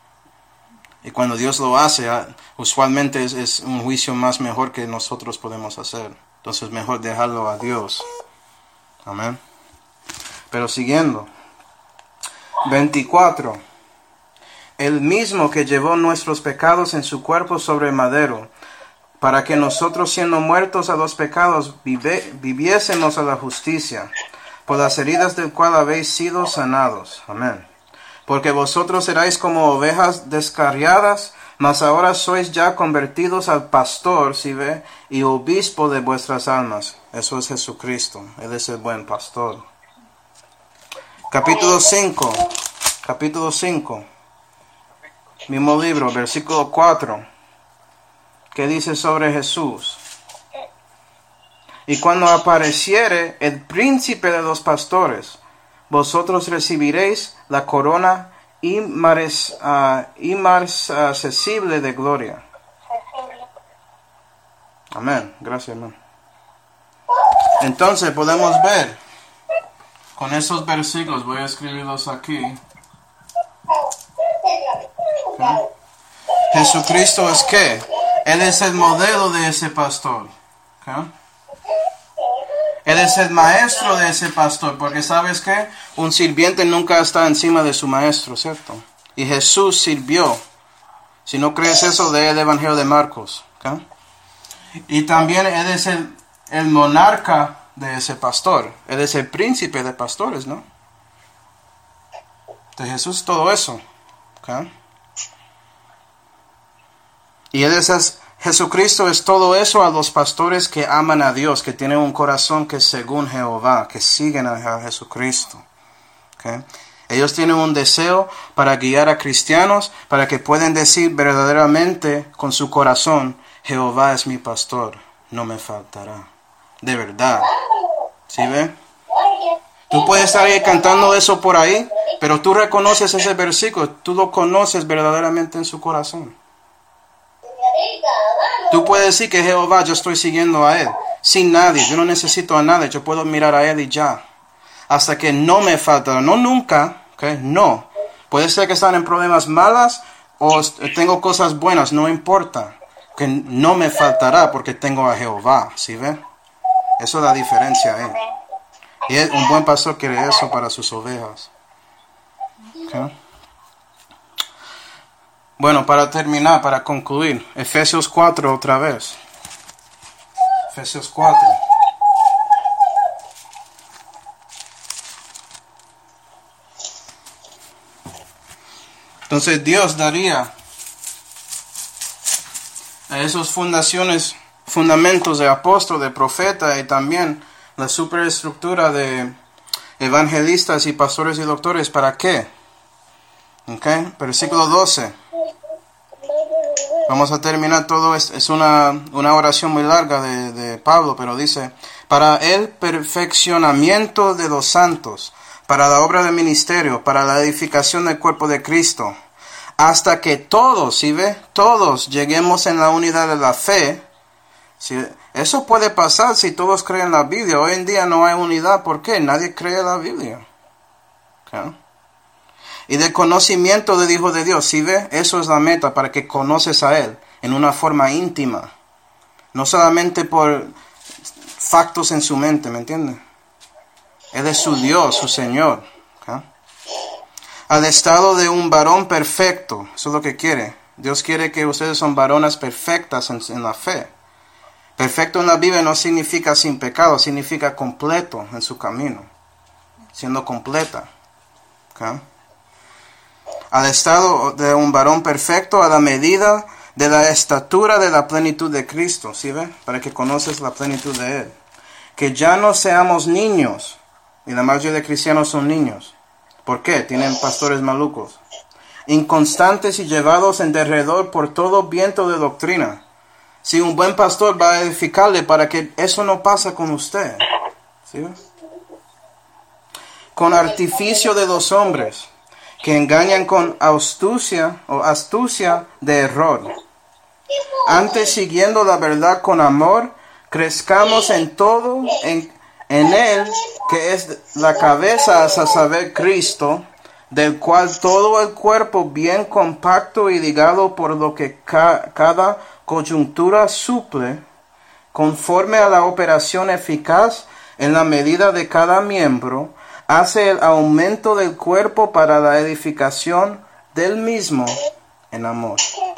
Y cuando Dios lo hace, usualmente es, es un juicio más mejor que nosotros podemos hacer. Entonces mejor dejarlo a Dios. Amén. Pero siguiendo. veinticuatro. El mismo que llevó nuestros pecados en su cuerpo sobre el madero, para que nosotros, siendo muertos a los pecados, vive, viviésemos a la justicia, por las heridas del cual habéis sido sanados. Amén. Porque vosotros erais como ovejas descarriadas, mas ahora sois ya convertidos al pastor, ¿sí ve? Y obispo de vuestras almas. Eso es Jesucristo. Él es el buen pastor. Capítulo cinco. Capítulo cinco. mismo libro, versículo cuatro, que dice sobre Jesús. Y cuando apareciere el príncipe de los pastores, vosotros recibiréis la corona inmares, uh, inmarcesible de gloria. Amén. Gracias, hermano. Entonces podemos ver con esos versículos, voy a escribirlos aquí. Okay. Jesucristo es que Él es el modelo de ese pastor. Okay. Él es el maestro de ese pastor, porque ¿sabes qué? Un sirviente nunca está encima de su maestro, ¿cierto? Y Jesús sirvió. Si no crees eso, lee el Evangelio de Marcos. ¿Okay? Y también Él es el, el monarca de ese pastor. Él es el príncipe de pastores, ¿no? De Jesús todo eso. ¿Okay? Y Él es el, Jesucristo es todo eso a los pastores que aman a Dios, que tienen un corazón que es según Jehová, que siguen a Jesucristo. ¿Okay? Ellos tienen un deseo para guiar a cristianos, para que puedan decir verdaderamente con su corazón, Jehová es mi pastor, no me faltará. De verdad. ¿Sí ve? Tú puedes estar ahí cantando eso por ahí, pero tú reconoces ese versículo, tú lo conoces verdaderamente en su corazón. Tú puedes decir que Jehová, yo estoy siguiendo a Él, sin nadie, yo no necesito a nadie, yo puedo mirar a Él y ya. Hasta que no me falta, no nunca, ¿okay? No. Puede ser que están en problemas malas o tengo cosas buenas, no importa. Que no me faltará porque tengo a Jehová, ¿sí ve? Eso es la diferencia ahí. Y un buen pastor quiere eso para sus ovejas. ¿Okay? Bueno, para terminar, para concluir, Efesios cuatro otra vez. Efesios cuatro. Entonces Dios daría a esas fundaciones, fundamentos de apóstol, de profeta y también la superestructura de evangelistas y pastores y doctores. ¿Para qué? Okay. Versículo doce. Vamos a terminar todo. Es, es una, una oración muy larga de, de Pablo, pero dice, para el perfeccionamiento de los santos, para la obra del ministerio, para la edificación del cuerpo de Cristo, hasta que todos, ¿sí ve? Todos lleguemos en la unidad de la fe. ¿Sí? Eso puede pasar si todos creen la Biblia. Hoy en día no hay unidad. ¿Por qué? Nadie cree la Biblia. ¿Okay? Y de conocimiento del Hijo de Dios, ¿sí ve? Eso es la meta, para que conoces a Él en una forma íntima. No solamente por factos en su mente, ¿me entiendes? Él es su Dios, su Señor. ¿Okay? Al estado de un varón perfecto. Eso es lo que quiere. Dios quiere que ustedes son varonas perfectas en, en la fe. Perfecto en la Biblia no significa sin pecado, significa completo en su camino. Siendo completa. ¿Okay? Al estado de un varón perfecto, a la medida de la estatura de la plenitud de Cristo. ¿Sí ve? Para que conoces la plenitud de Él. Que ya no seamos niños. Y la mayoría de cristianos son niños. ¿Por qué? Tienen pastores malucos. Inconstantes y llevados en derredor por todo viento de doctrina. Si un buen pastor va a edificarle para que eso no pase con usted. ¿Sí? Con artificio de los hombres, que engañan con astucia o astucia de error. Antes, siguiendo la verdad con amor, crezcamos en todo, en, en Él, que es la cabeza, a saber, Cristo, del cual todo el cuerpo bien compacto y ligado por lo que ca- cada coyuntura suple, conforme a la operación eficaz en la medida de cada miembro, hace el aumento del cuerpo para la edificación del mismo en amor.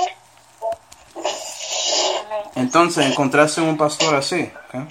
Entonces, encontraste un pastor así. ¿Okay?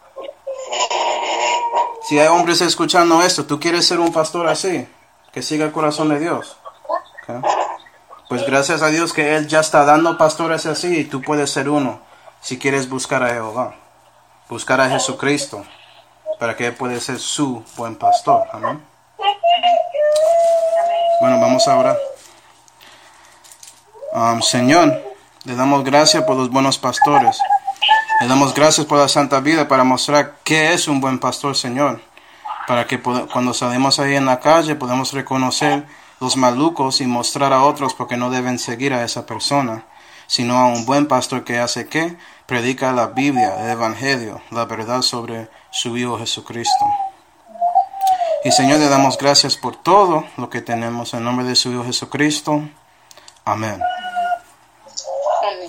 Si hay hombres escuchando esto, ¿tú quieres ser un pastor así? Que siga el corazón de Dios. ¿Okay? Pues gracias a Dios que Él ya está dando pastores así y tú puedes ser uno si quieres buscar a Jehová. Buscar a Jesucristo para que Él pueda ser su buen pastor. Amén. Bueno, vamos a orar. Um, Señor, le damos gracias por los buenos pastores. Le damos gracias por la Santa Vida para mostrar qué es un buen pastor, Señor. Para que pod- cuando salimos ahí en la calle podamos reconocer los malucos y mostrar a otros porque no deben seguir a esa persona, sino a un buen pastor que hace qué, predica la Biblia, el Evangelio, la verdad sobre su Hijo Jesucristo. Y Señor, le damos gracias por todo lo que tenemos en nombre de su Hijo Jesucristo. Amén.